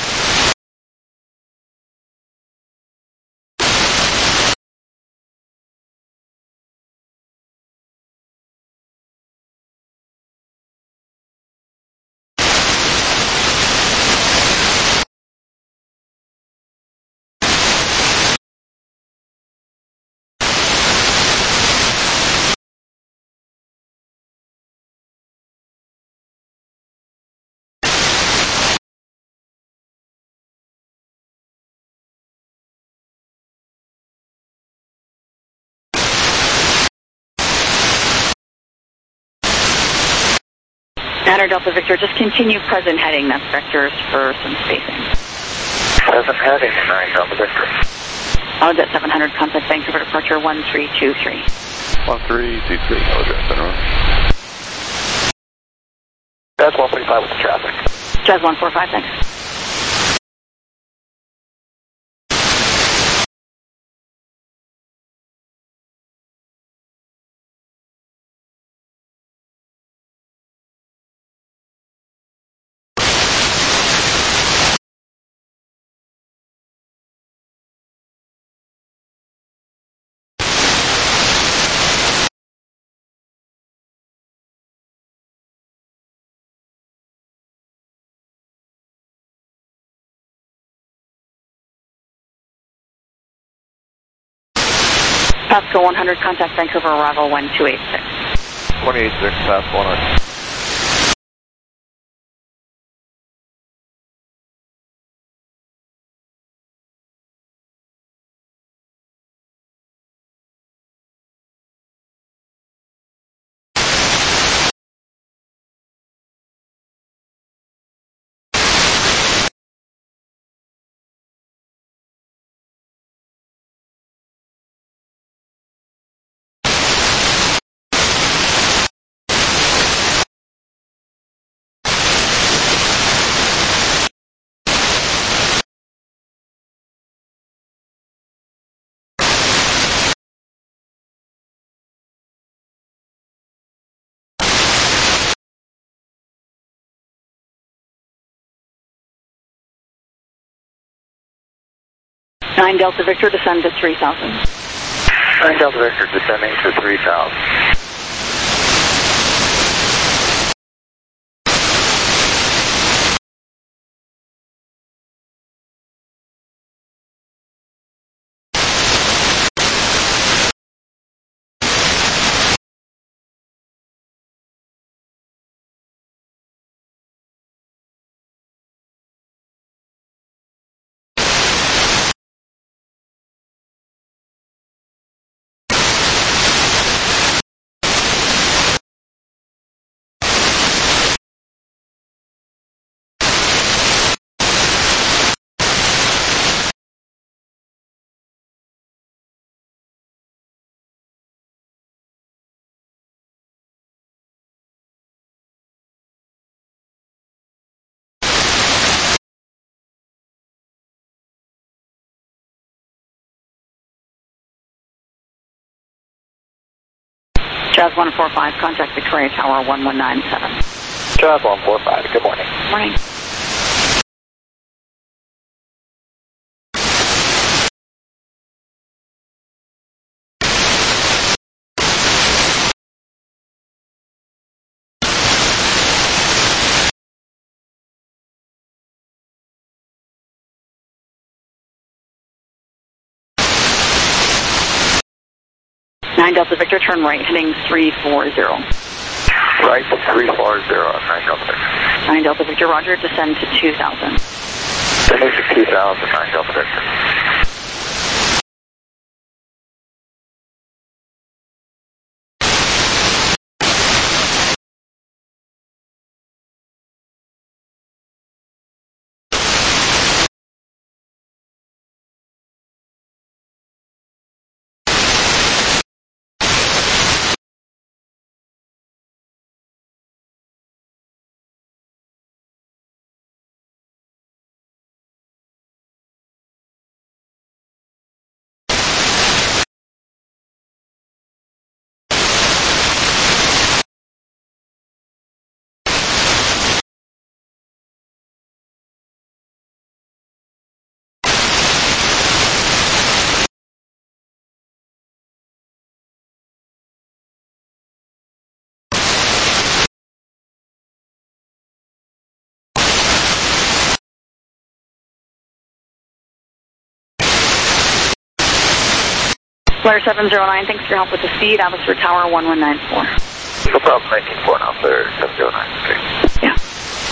Speaker 6: Delta Victor, just continue present heading. That's vectors for some spacing.
Speaker 1: Present heading, 9 Delta Victor.
Speaker 6: Jet 700, contact Vancouver departure 1323.
Speaker 5: 1323, Jet Center.
Speaker 1: Jazz 145 with the traffic.
Speaker 6: Jazz 145, thanks. Pasco 100, contact Vancouver arrival 1286.
Speaker 4: 286, Pasco 100.
Speaker 6: Nine Delta Victor, descend to 3,000.
Speaker 1: 9 Delta Victor, descending to 3,000.
Speaker 6: Jazz 145, contact Victoria Tower 1197.
Speaker 1: Jazz 145, good morning.
Speaker 6: Morning. Nine Delta Victor, turn right, heading 340.
Speaker 1: Right, 340, 9 Delta Victor.
Speaker 6: 9 Delta Victor, roger, descend to 2,000.
Speaker 1: Descending to 2,000, 9 Delta Victor.
Speaker 6: Flare 709, thanks for your help with the speed. Atmosphere Tower 1194.
Speaker 1: No problem, 19-4 now, Flare 709. Okay.
Speaker 6: Yeah.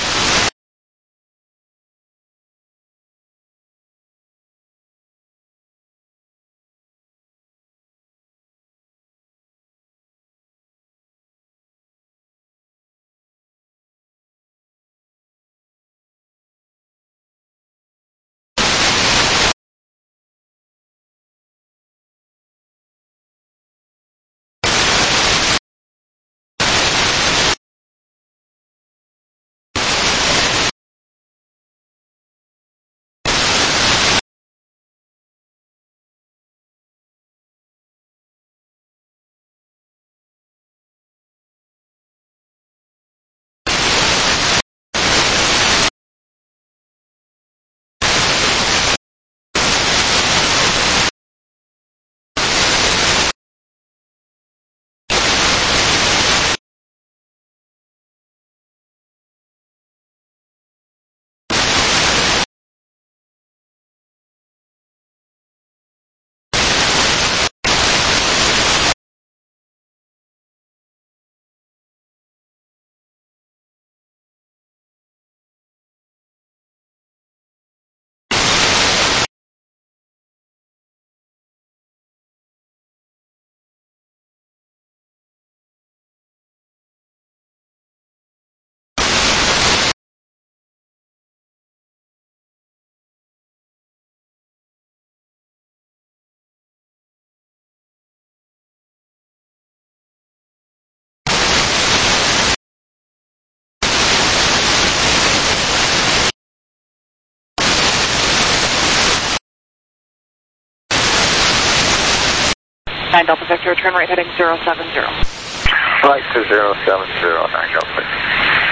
Speaker 2: Delta Victor, turn right heading 070.
Speaker 1: Right to 070, 9 Delta Victor.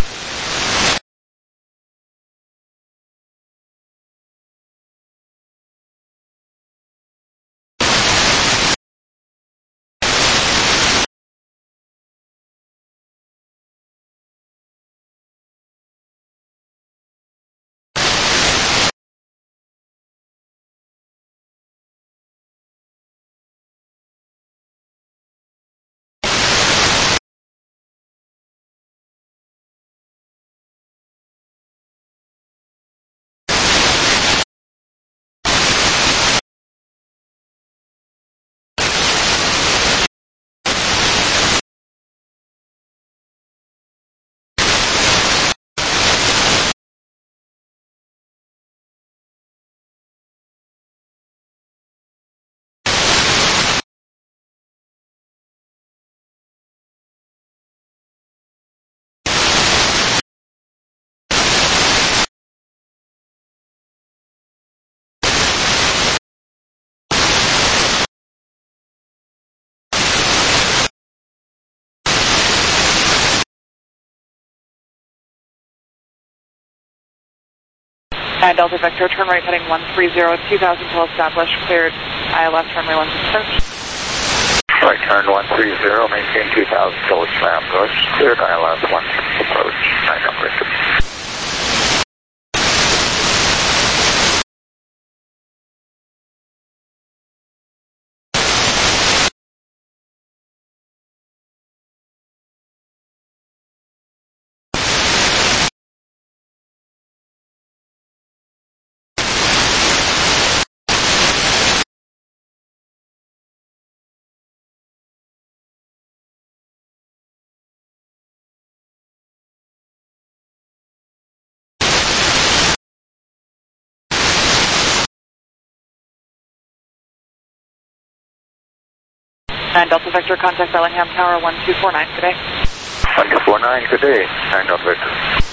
Speaker 2: Delta Victor, turn right heading 130, 2000 till established, cleared ILS runway 16 approach.
Speaker 1: Right turn 130, maintain 2000 till established, cleared ILS 16 approach, 9 Delta Victor.
Speaker 2: Delta Victor, contact Bellingham Tower 1249 today.
Speaker 1: 1249, good day, 9 Delta Victor.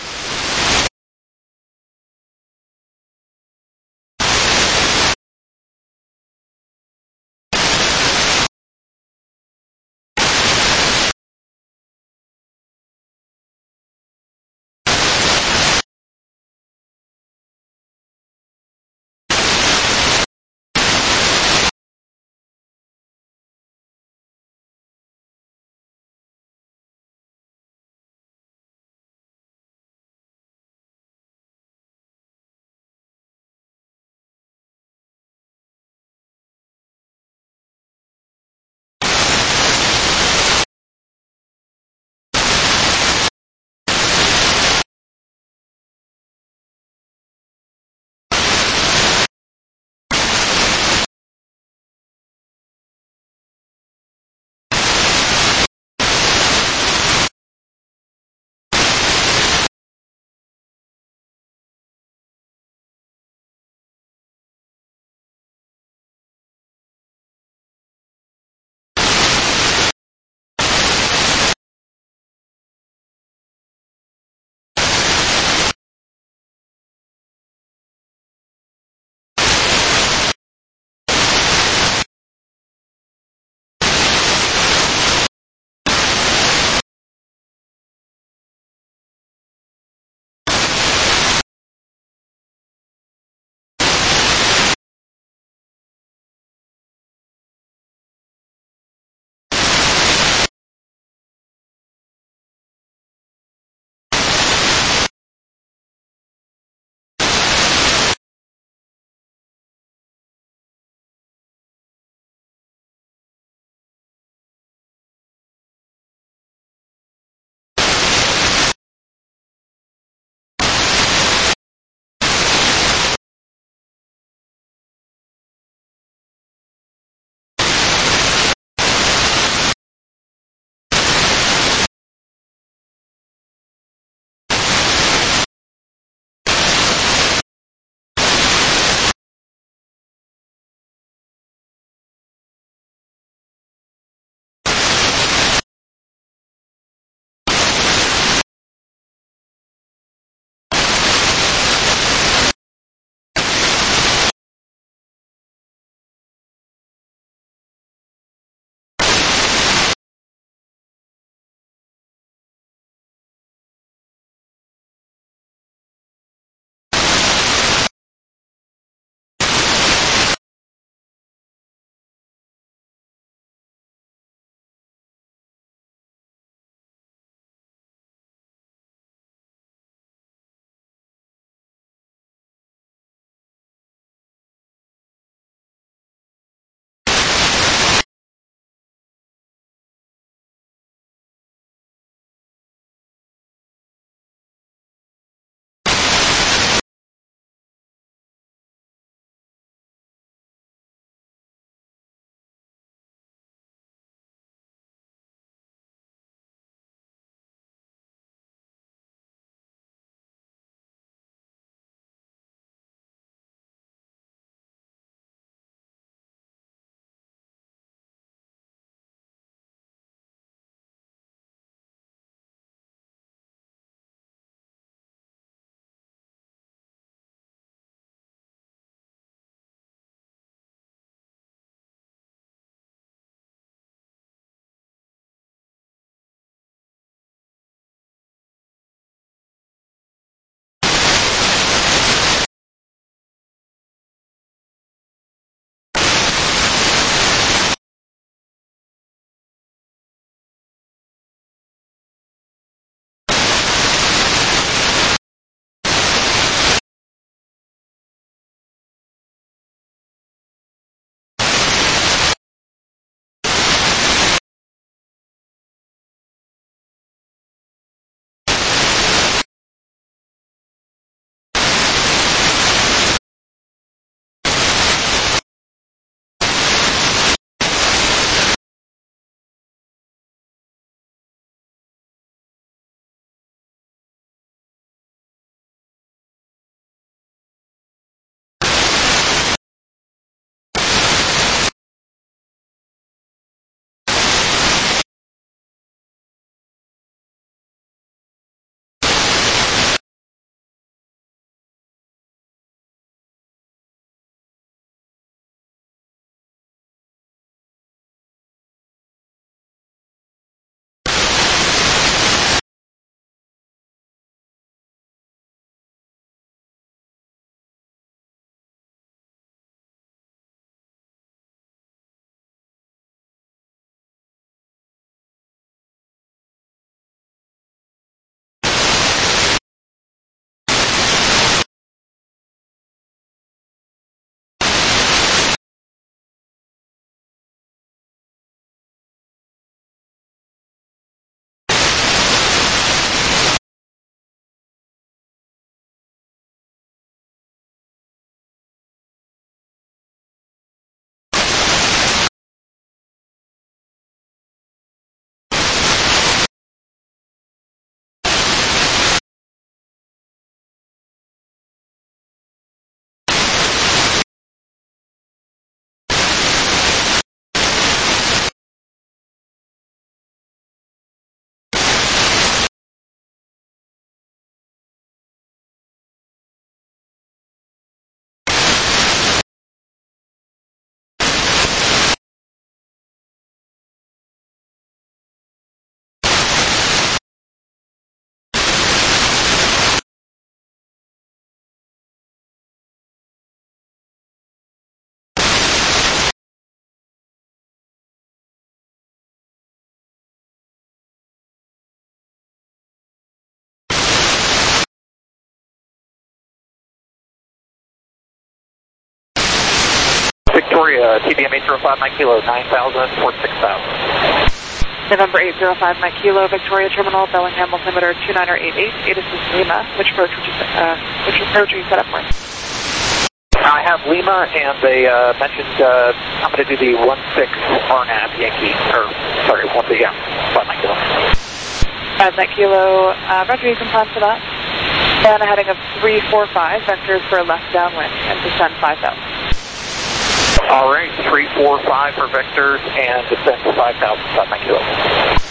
Speaker 3: Victoria, TBM 805 Mike Kilo, 9,000, port 6,000.
Speaker 2: November 805 Mike Kilo, Victoria Terminal, Bellingham, altimeter 2988, ATIS Lima. Which approach are you set up for?
Speaker 3: I have Lima, and they mentioned I'm going to do the 16 RNAV Yankee, or sorry, 5 Mike Kilo.
Speaker 2: 5 Mike Kilo, Roger, you can plan for that. And a heading of 345, vectors for left downwind, and descend 5,000.
Speaker 3: All right, 345 for vectors and descend 5,000, 5 Mike Kilo.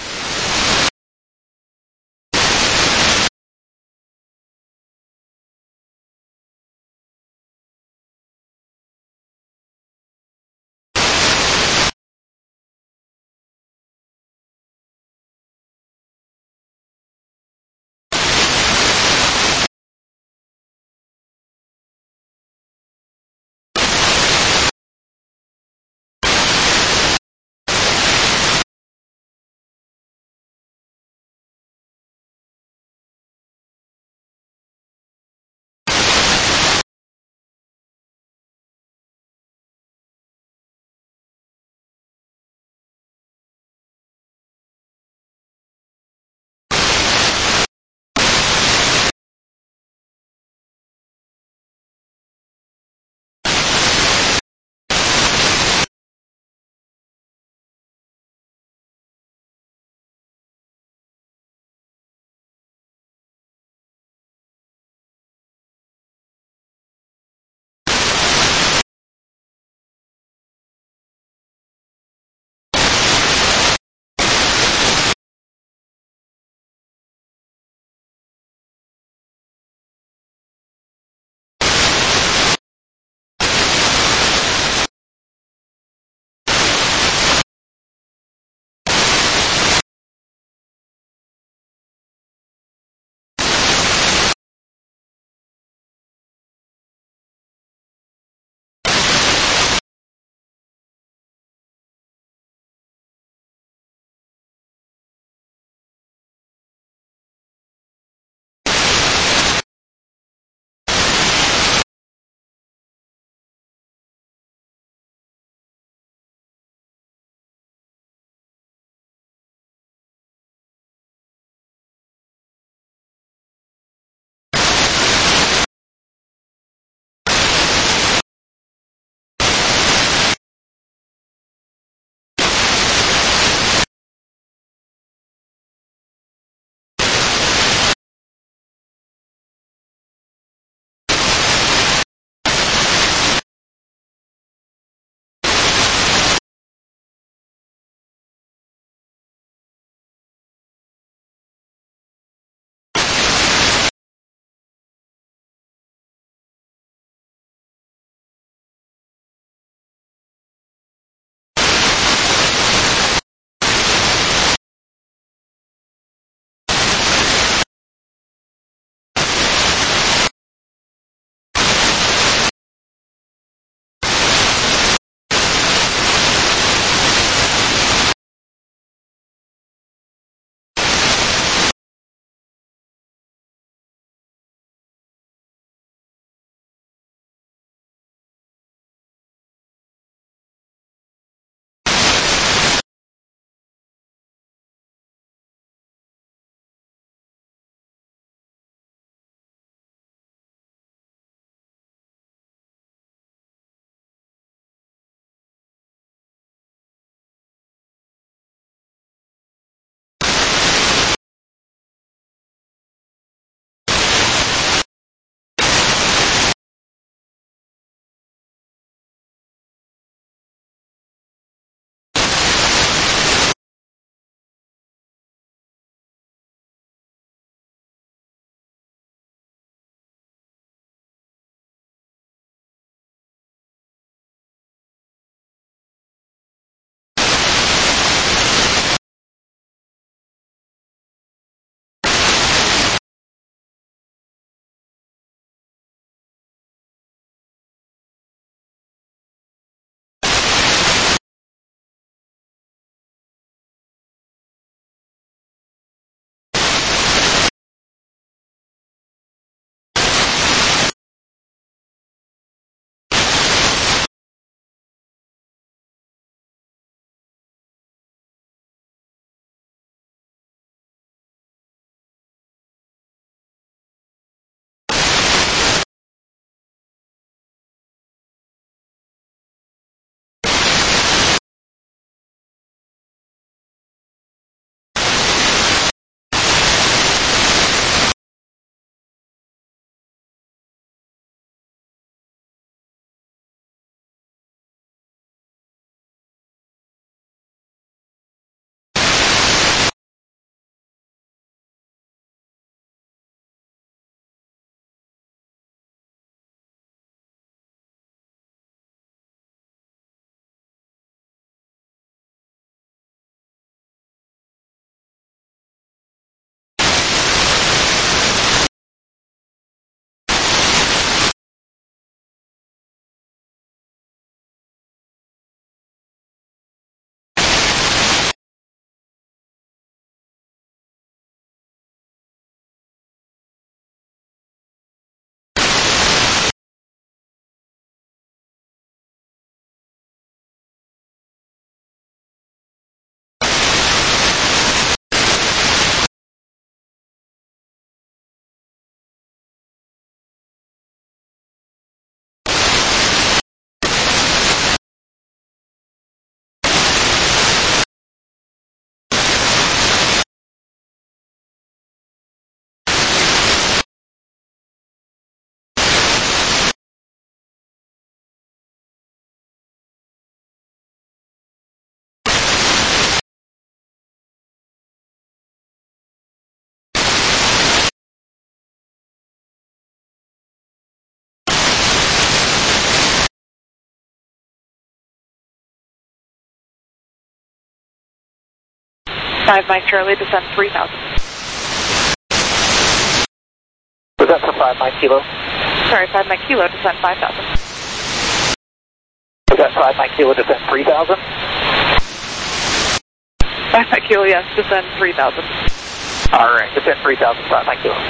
Speaker 2: 5 Mike Charlie, descend 3,000.
Speaker 3: Was that for 5 Mike Kilo?
Speaker 2: Sorry, 5 Mike Kilo, descend 5,000.
Speaker 3: Was that 5 Mike Kilo, descend 3,000?
Speaker 2: 5 Mike Kilo, yes, descend 3,000.
Speaker 3: All right, descend 3,000, 5 Mike Kilo.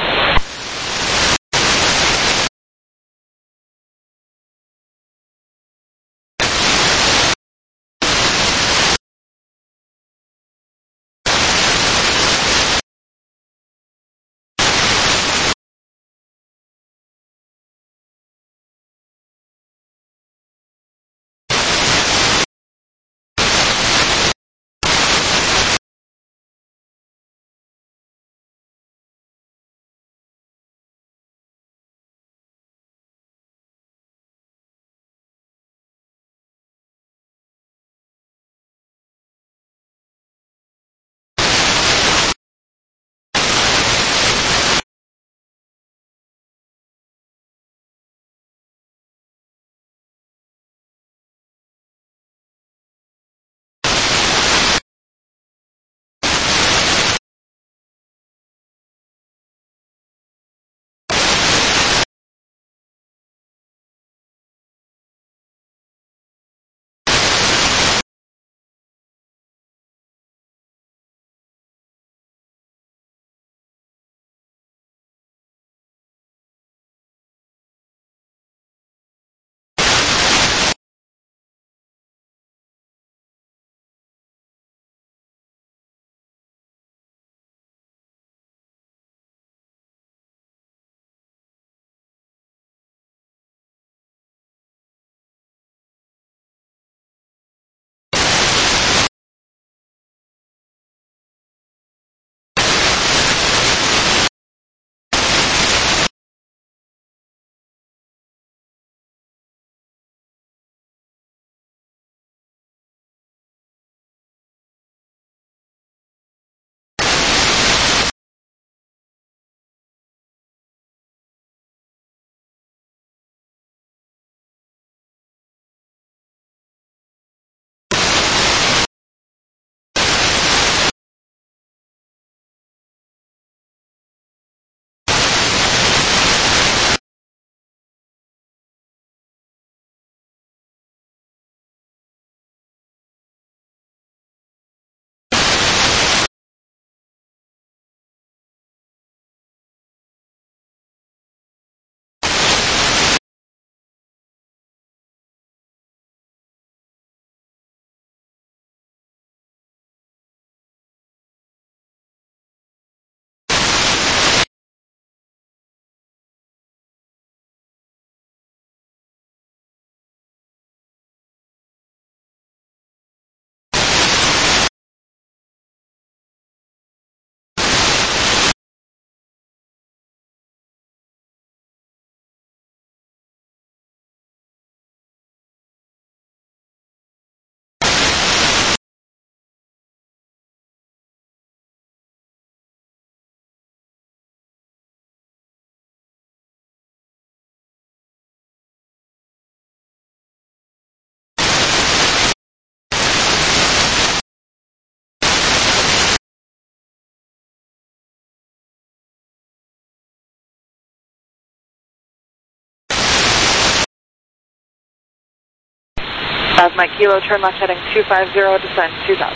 Speaker 2: As Mike Kilo, turn left heading 250, descend 2,000.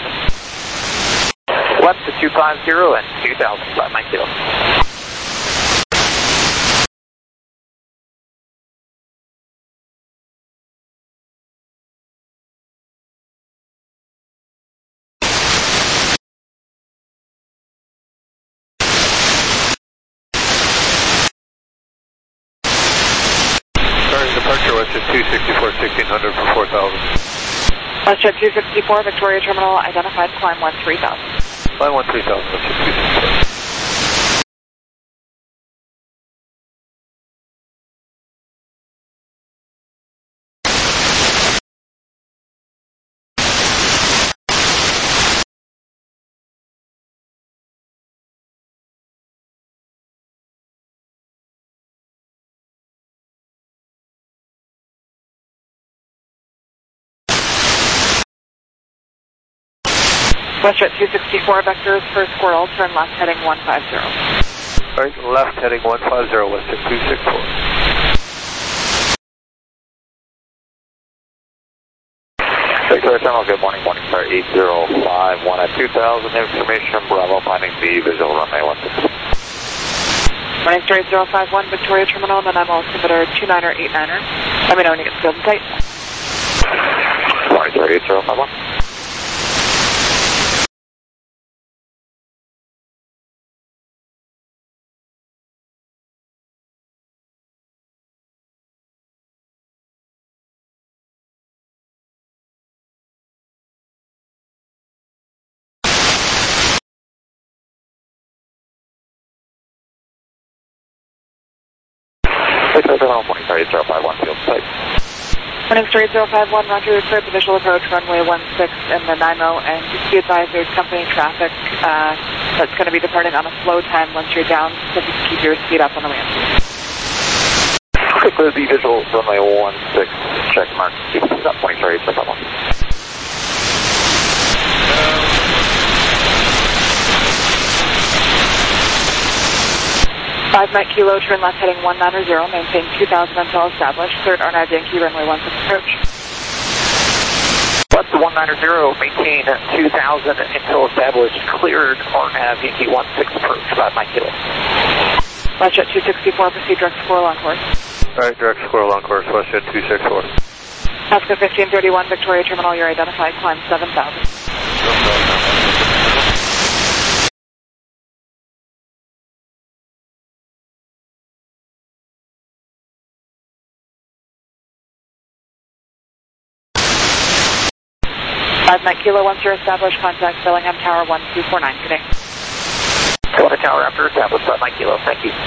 Speaker 3: Left to 250 and 2,000, 5 Mike Kilo.
Speaker 4: Starting departure Western 264, 1600 for 4,000.
Speaker 2: WestJet 264, Victoria Terminal, identified, climb 13,000.
Speaker 4: Climb 13,000, WestJet 264.
Speaker 2: WestJet 264, vectors for Squirrel, turn left heading 150.
Speaker 4: Right, left heading 150, WestJet 264.
Speaker 1: Victoria Terminal, good morning, Morningstar 8051 at 2000, information, Bravo, finding the visual runway 16.
Speaker 2: Morningstar 8051, Victoria Terminal, and then I'm altimeter 29er 89er. Let me know when you get field in sight.
Speaker 1: Morningstar 8051. Victoria Terminal, Morningstar 8051, field in sight.
Speaker 2: Morningstar 8051, roger, clear the visual approach, runway 16 in the NIMO, and just be advised there's company traffic that's going to be departing on a slow time once you're down, so just keep your speed up on the ramp.
Speaker 1: Okay, clear the visual runway 16, check mark, keep it up, Morningstar 8051.
Speaker 2: 5 Mike Kilo, turn left heading 190, maintain 2000 until established. Third RNAV Yankee, runway 16 approach.
Speaker 3: West 190, maintain 2000 until established. Cleared RNAV Yankee 16 approach, 5 Mike Kilo.
Speaker 2: WestJet 264, proceed direct Squirrel on course.
Speaker 4: Alright, direct Squirrel on course, WestJet 264.
Speaker 2: Alaska 1531, Victoria Terminal, you're identified, climb 7000. 5 Mike Kilo, once you're established, contact Bellingham Tower 1249 today.
Speaker 3: Go to tower after established, 5 Mike Kilo, thank you.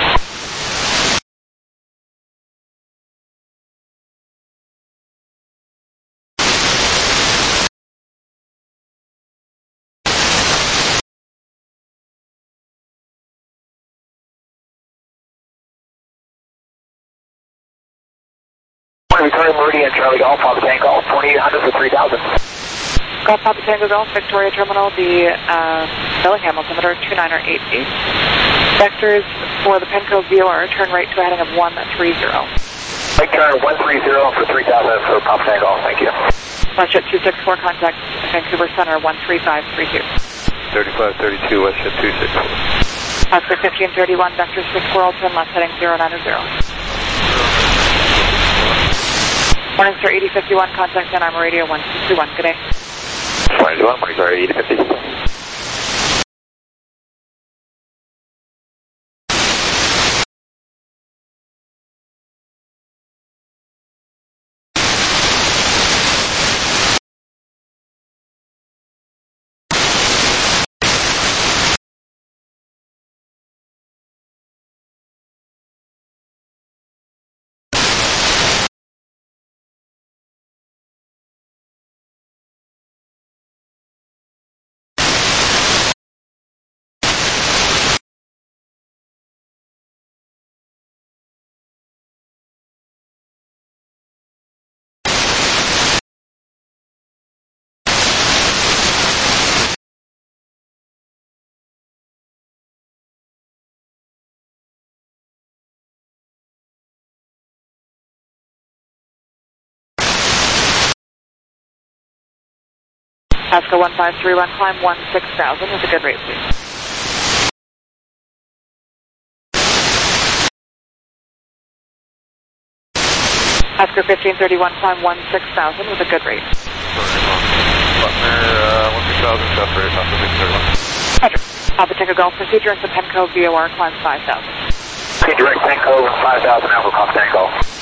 Speaker 3: Victoria Meridian, Charlie Golf, Papa Tango, 2800 for 3000.
Speaker 2: Golf Papa Tango Golf, Victoria Terminal, the Bellingham altimeter 29er 88. Vectors for the Penco VOR, turn right to a heading of 130.
Speaker 3: Right turn 130 for 3000 for Papa Tango, thank you.
Speaker 2: WestJet 264, contact Vancouver Center 13532.
Speaker 4: 3532, WestJet 264.
Speaker 2: Oscar 1531, vectors for Squirrel, turn left heading 090. Morningstar 8051, contact NIMO radio 1221, good day.
Speaker 1: 21, Morningstar 8051.
Speaker 2: Alaska 1531, climb 16,000 with a good rate, please. Oscar 1531, climb 16,000 with a good rate.
Speaker 4: Butner, 16,000, south rate, Oscar 1531.
Speaker 2: Roger. Papa Tango Golf, proceed direct to Penco VOR, climb 5,000.
Speaker 3: Okay, direct Penco 5000 now for Papa Tango.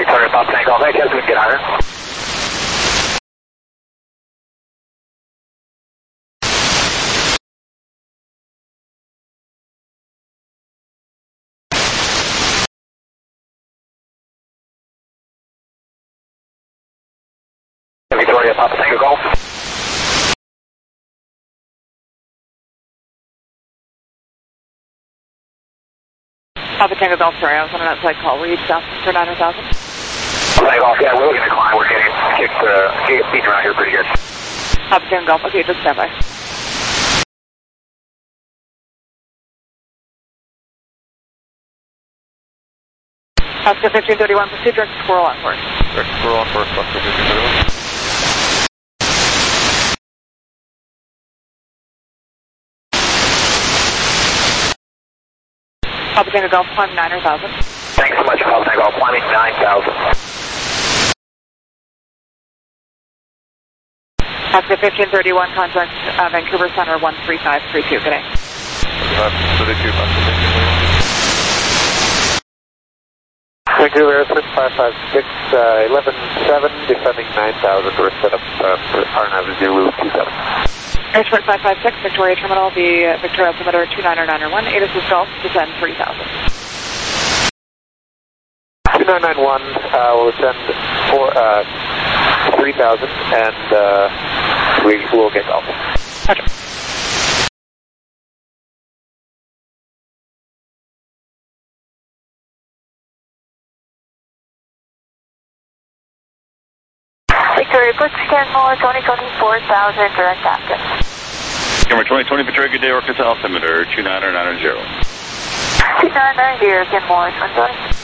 Speaker 3: Victoria Pop Tango, hey, guess we can get higher. Victoria Pop Tango Golf.
Speaker 2: Papa Tango Golf, sorry, I was on an outside call. Were you just asking for 9,000?
Speaker 3: Tango Golf, yeah, we're looking to climb. We're getting kicked beating around here pretty good.
Speaker 2: Papa Tango Golf, okay, just stand by. Oscar 1531, proceed direct to Squirrel on course.
Speaker 4: Direct Squirrel on course, Oscar 1531.
Speaker 2: Papa Tango Golf, climb 9 or 1,000.
Speaker 3: Thanks so much, Papa Tango Golf, climbing 9,000.
Speaker 2: Oscar 1531, contact Vancouver Center 13532, good day.
Speaker 4: 32, Oscar 1531.
Speaker 1: Vancouver, 6556, 11-7, descending 9,000, we're set up for RNAV Zulu 27.
Speaker 2: Airsport 556, Victoria Terminal, the Victoria Altimeter 29901, ATIS Golf, descend 3,000.
Speaker 1: 2991, we'll send 3,000, and we will get golf.
Speaker 2: Okay.
Speaker 7: Victoria, Brooks Canmore, 2020, 4,000, direct active.
Speaker 5: Camera 2020, Victoria, good day, Orcas altimeter 29990.
Speaker 7: 2990, Canmore, 2020.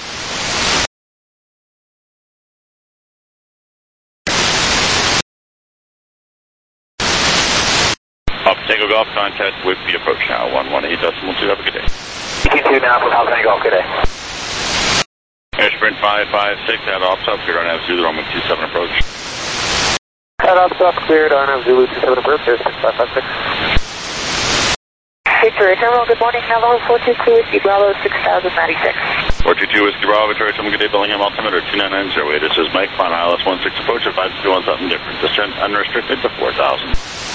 Speaker 5: Papa Tango Golf, contact with the approach now, 118.2, have a good day.
Speaker 3: 2 now for Papa Tango Golf, good day.
Speaker 5: Air Sprint 556, at ops up, clear on Zulu, Roman 27 approach.
Speaker 1: Head off, stop, cleared, RNAV Zulu 27 approach, Airsport 556.
Speaker 7: Victoria Terminal, good morning, hello, 422 Whiskey Bravo, 6096.
Speaker 5: 422 Whiskey Bravo, Victoria Terminal, good day, Bellingham altimeter 29908. This is Mike, Final ILS 16 approach, if I do want something different. Descent unrestricted to 4,000.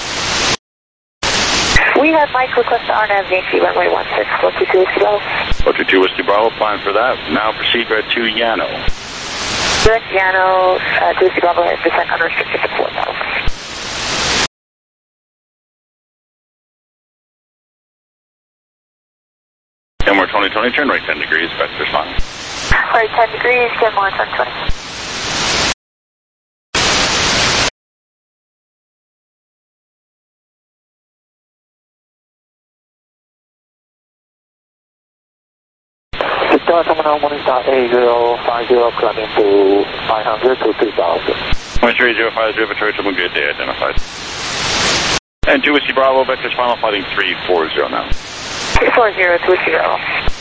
Speaker 7: We have Mike request to RNAV Yankee runway 16, 422 Whiskey Bravo.
Speaker 5: 422 Whiskey Bravo, plan for that. Now proceed right to Yano.
Speaker 7: Direct Yano, to Whiskey Bravo, descent unrestricted to 4,000.
Speaker 5: Kenmore 2020, turn right 10 degrees, vector's fine.
Speaker 7: Right 10 degrees, Kenmore 2020.
Speaker 1: Victoria Terminal, morning start 8050, climbing to 500 to 3,000.
Speaker 5: 23050, Victoria Terminal, good day, identified. And 2 Whiskey Bravo, vector's final, fighting 340 now.
Speaker 7: 340 to Whiskey Bravo.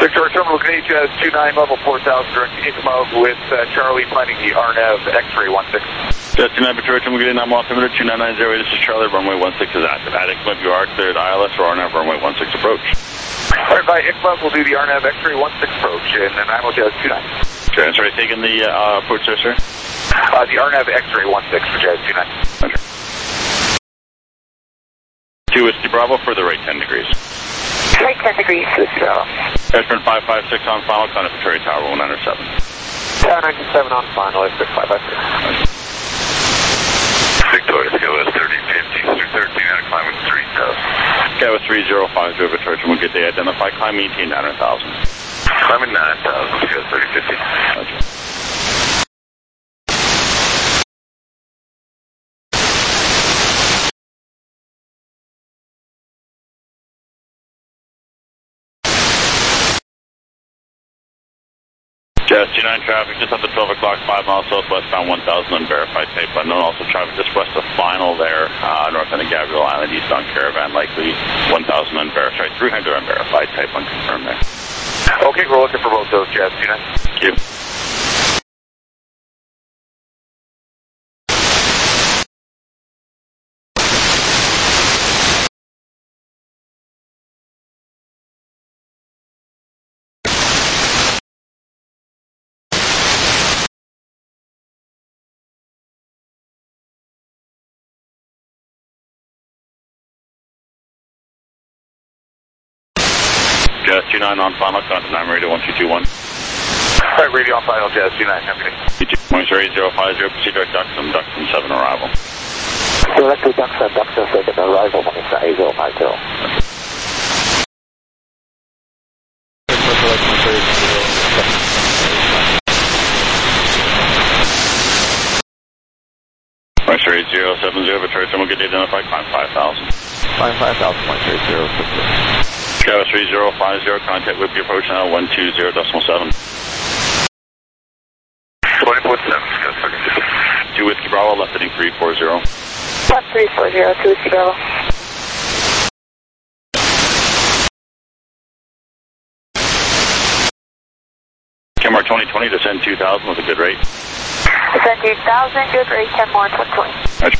Speaker 1: Victoria Terminal, Canadian Jazz 29, level 4000, direct ICMO with Charlie planning the RNAV X-ray 16.
Speaker 5: Jazz 29, Victoria Terminal, getting I'm altimeter 2990, this is Charlie, runway 16 is active. At ICMO, you are cleared ILS or RNAV runway 16 approach.
Speaker 1: All right, by ICMO, we'll do the RNAV X-ray 16 approach, and then I'm Jazz 29.
Speaker 5: Okay, sorry, taking the approach there, sir?
Speaker 1: The RNAV X-ray 16 for Jazz 29.
Speaker 5: Okay. 2 Whiskey Bravo, further right 10 degrees.
Speaker 7: Right 10 degrees, Whiskey Bravo.
Speaker 5: Ashburn 556 on final, contact Victoria Tower 197.
Speaker 1: Tower 97 on final, X 556.
Speaker 3: Victoria, Scout 3050, through 13 out of climbing 3000.
Speaker 5: Scout 3050, Victoria Terminal, good day, identify, climb, maintain 900,000.
Speaker 3: Climbing 9000, Scout 3050.
Speaker 5: Okay. Jazz 29 traffic just after 12 o'clock, 5 miles southwestbound 1000 unverified tape unknown. Also traffic just west of final there, north end of Gabriel Island, east on Caravan, likely 1000 unverified, 300 unverified tape unconfirmed there.
Speaker 1: Okay, we're looking for both those, Jazz 29.
Speaker 5: Thank you. Jazz 29 on final, contact 9 radio 1221.
Speaker 1: All right, radio on final, Jazz 29. Have a good day.
Speaker 5: Monitor 8050, proceed direct Duxton 7 arrival.
Speaker 1: Direct to Duxton 7 arrival, Monitor 8050.
Speaker 5: Monitor 8070, Victoria Terminal, good day, identify, climb 5000.
Speaker 1: Climb 5000, Monitor 8070.
Speaker 5: Scout 3050, contact with your approach now 120.7.
Speaker 3: 20.7, Scout 3050.
Speaker 5: 2 Whiskey Bravo, left heading 340.
Speaker 7: 1340, 2 Whiskey Bravo.
Speaker 5: Kenmore 2020, descend 2000 with a good rate.
Speaker 7: Descend 2000, good rate, 10 more, 2020.
Speaker 5: Roger.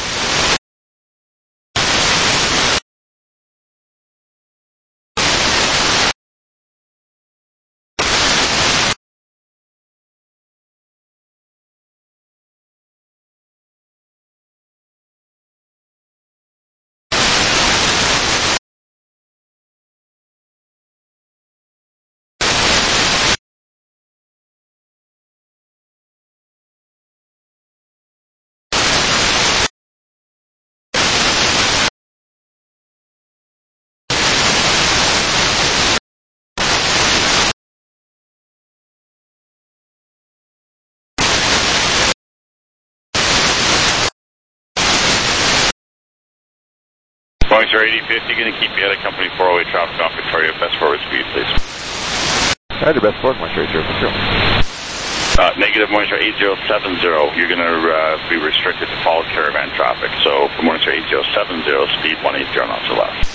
Speaker 5: Monitor 8050, going to keep you at a company 408 traffic off Victoria, best forward speed, please.
Speaker 1: Roger, best forward, Monitor 8050.
Speaker 5: Negative Monitor 8070, you're going to be restricted to follow Caravan traffic. So for Monitor 8070, speed 180 knots or less.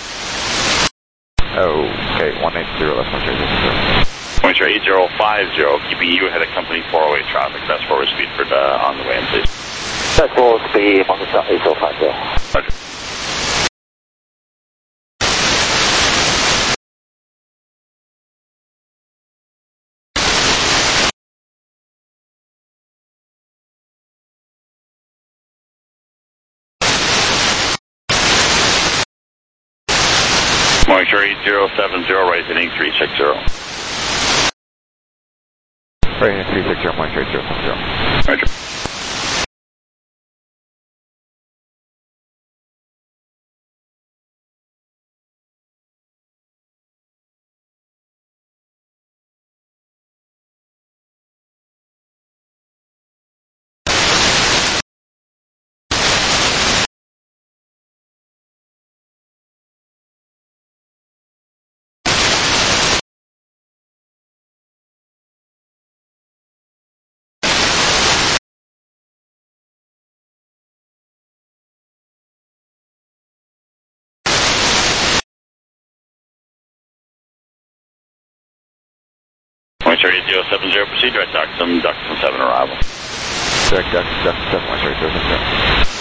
Speaker 1: Okay, 180 less, Monitor 8050.
Speaker 5: Monitor 8050, keeping you ahead of company 408 traffic, best forward speed for on the way in, please.
Speaker 1: Best forward speed, Monitor 8050.
Speaker 5: Roger. Monitor 8070, right heading 360.
Speaker 1: Right heading 360, Monitor 8070.
Speaker 5: Roger. Moisture 8070, proceed direct Duxton 7 arrival.
Speaker 1: Direct Duxton 7, Moisture 8070.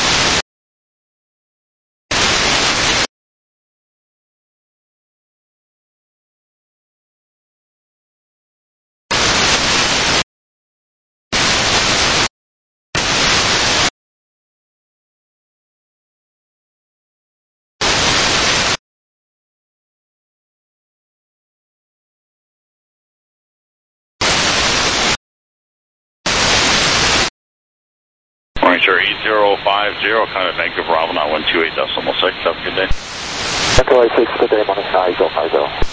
Speaker 5: Moisture 8050, kind of Vancouver Bravo 9128.6. Have a good day.
Speaker 1: Echo 86, good day, morning 9050.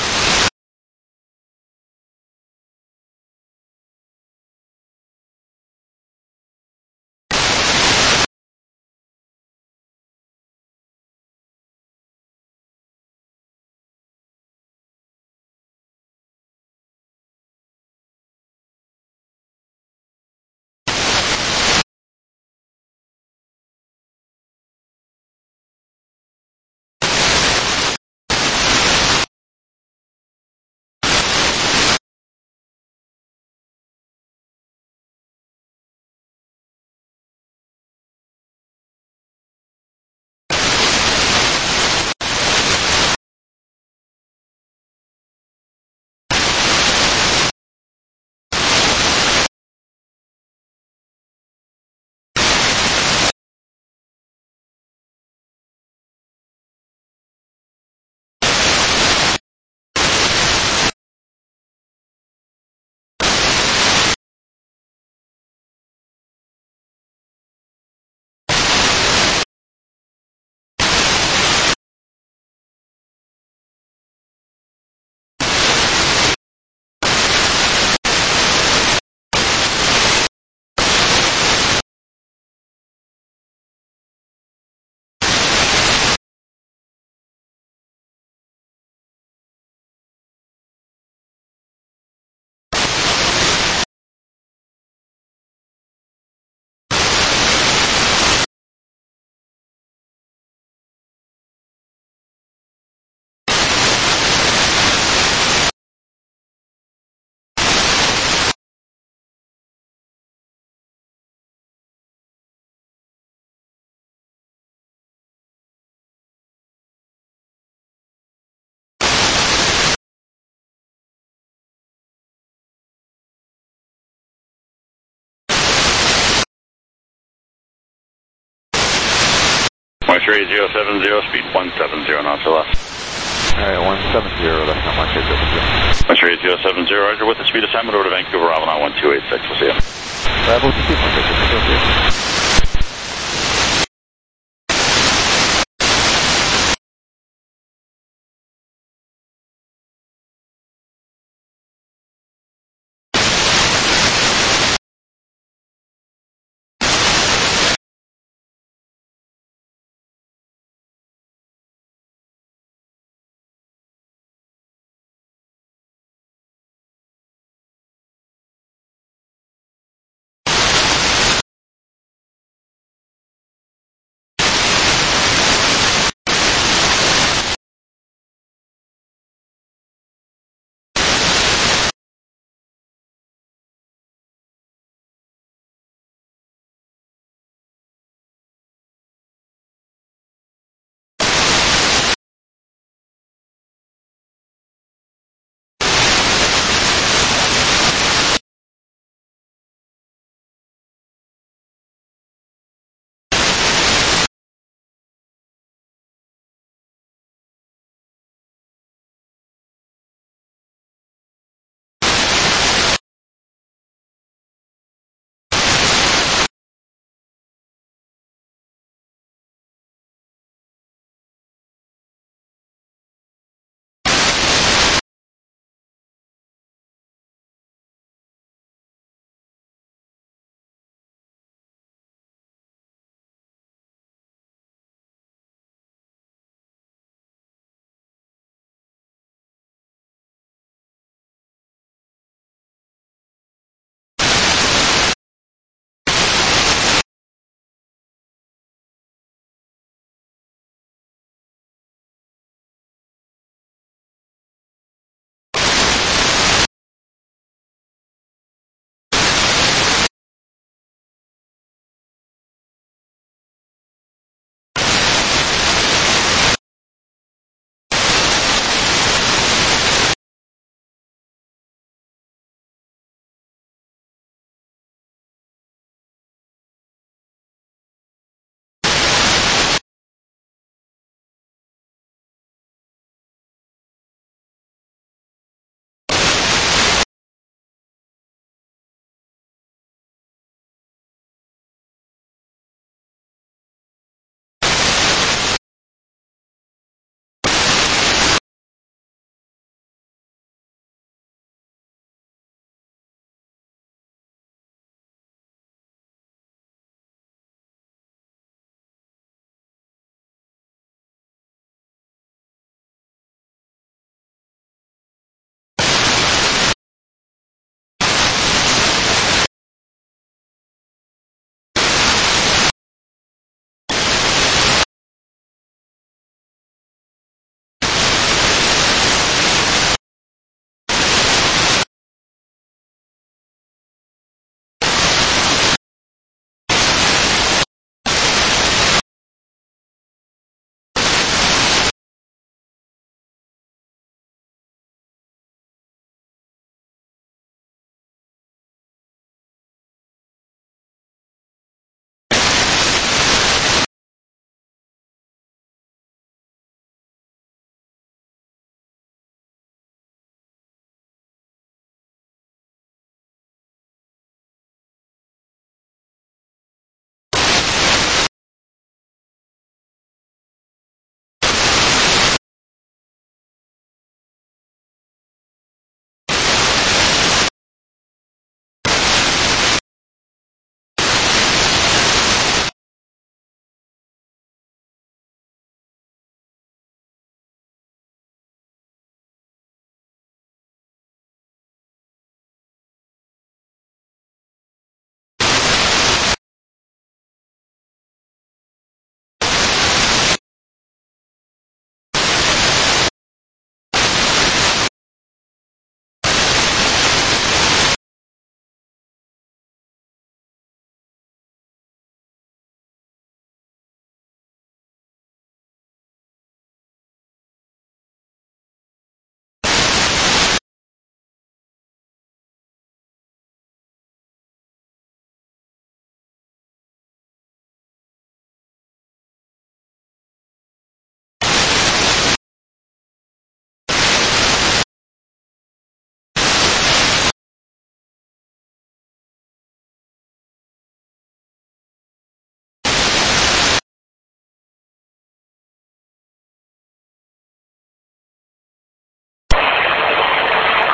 Speaker 5: Moisture 8070, speed 170, not to left.
Speaker 1: Alright, 170, that's not Moisture 8070.
Speaker 5: Moisture 8070, Roger, with the speed assignment over to Vancouver Bravo 91286, we'll see you.
Speaker 1: Bravo 2, Moisture 8070.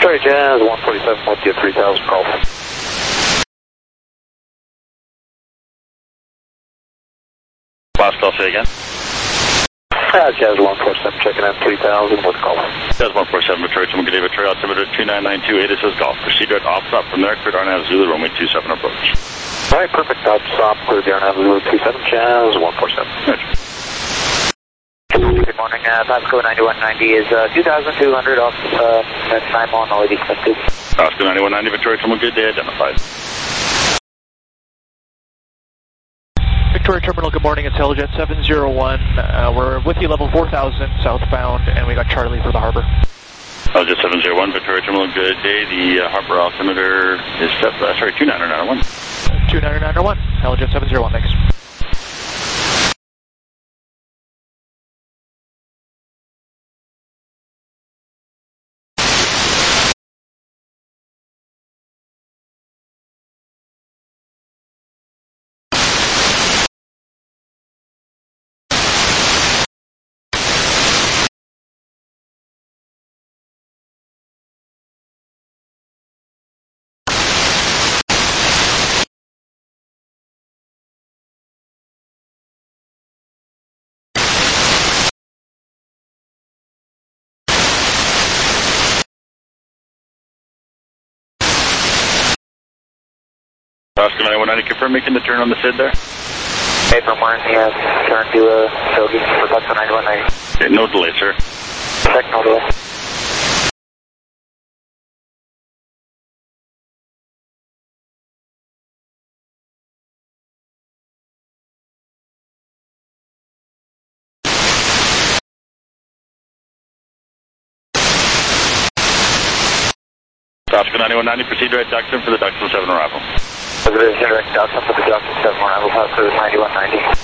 Speaker 1: Victoria Jazz 147 with you, 3000 call.
Speaker 5: Last call, say again.
Speaker 1: Jazz 147 checking in, 3000 with call.
Speaker 5: Jazz 147, Victoria, German, good day, Victoria, altimeter 29928, it says golf. Proceed direct off stop from there, cleared RNAV Zulu, runway 27 approach.
Speaker 1: All right, perfect. Stop, cleared the RNAV Zulu 27, Jazz 147.
Speaker 5: Good.
Speaker 3: Good morning, Pasco 9190 is 2,200 off that time on already expected.
Speaker 5: Pasco 9190, Victoria, German, good day, identified.
Speaker 8: Victoria Terminal, good morning, it's Helijet 701. We're with you level 4000 southbound, and we got Charlie for the harbor.
Speaker 5: Helijet 701, Victoria Terminal, good day. The harbor altimeter is set, 29901.
Speaker 8: 29901, Helijet 701, thanks.
Speaker 5: Pasco 9190, confirm making the turn on the SID there?
Speaker 3: Hey, from where in the turn to Bogey for Pasco 9190.
Speaker 5: Okay, no delay, sir.
Speaker 3: Check, no delay.
Speaker 5: Pasco 9190, proceed direct Duxton for the Duxton 7 arrival.
Speaker 3: Positive, direct Duxton for the Duxton 7 arrival, Pasco 9190.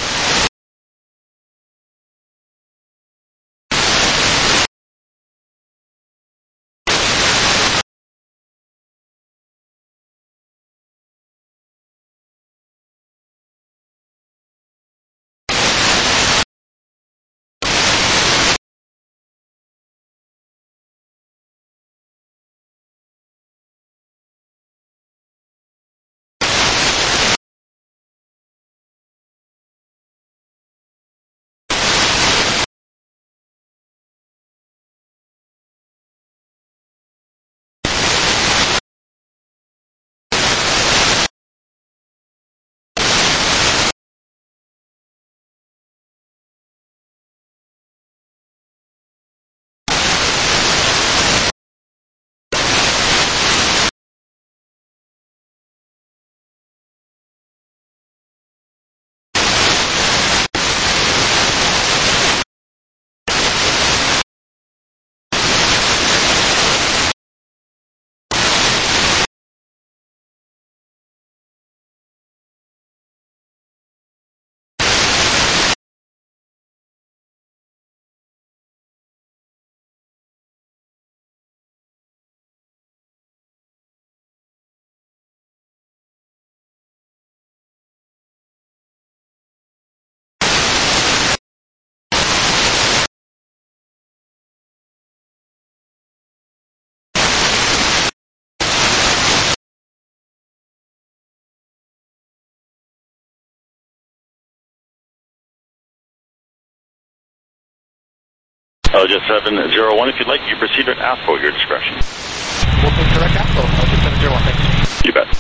Speaker 5: Helijet 701, if you'd like, you proceed at AFCO at your discretion.
Speaker 8: We'll take direct AFCO, Helijet 701, thanks.
Speaker 5: You bet.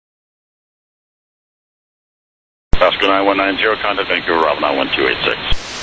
Speaker 5: Pasco 9190, contact Vancouver, Rob 91286.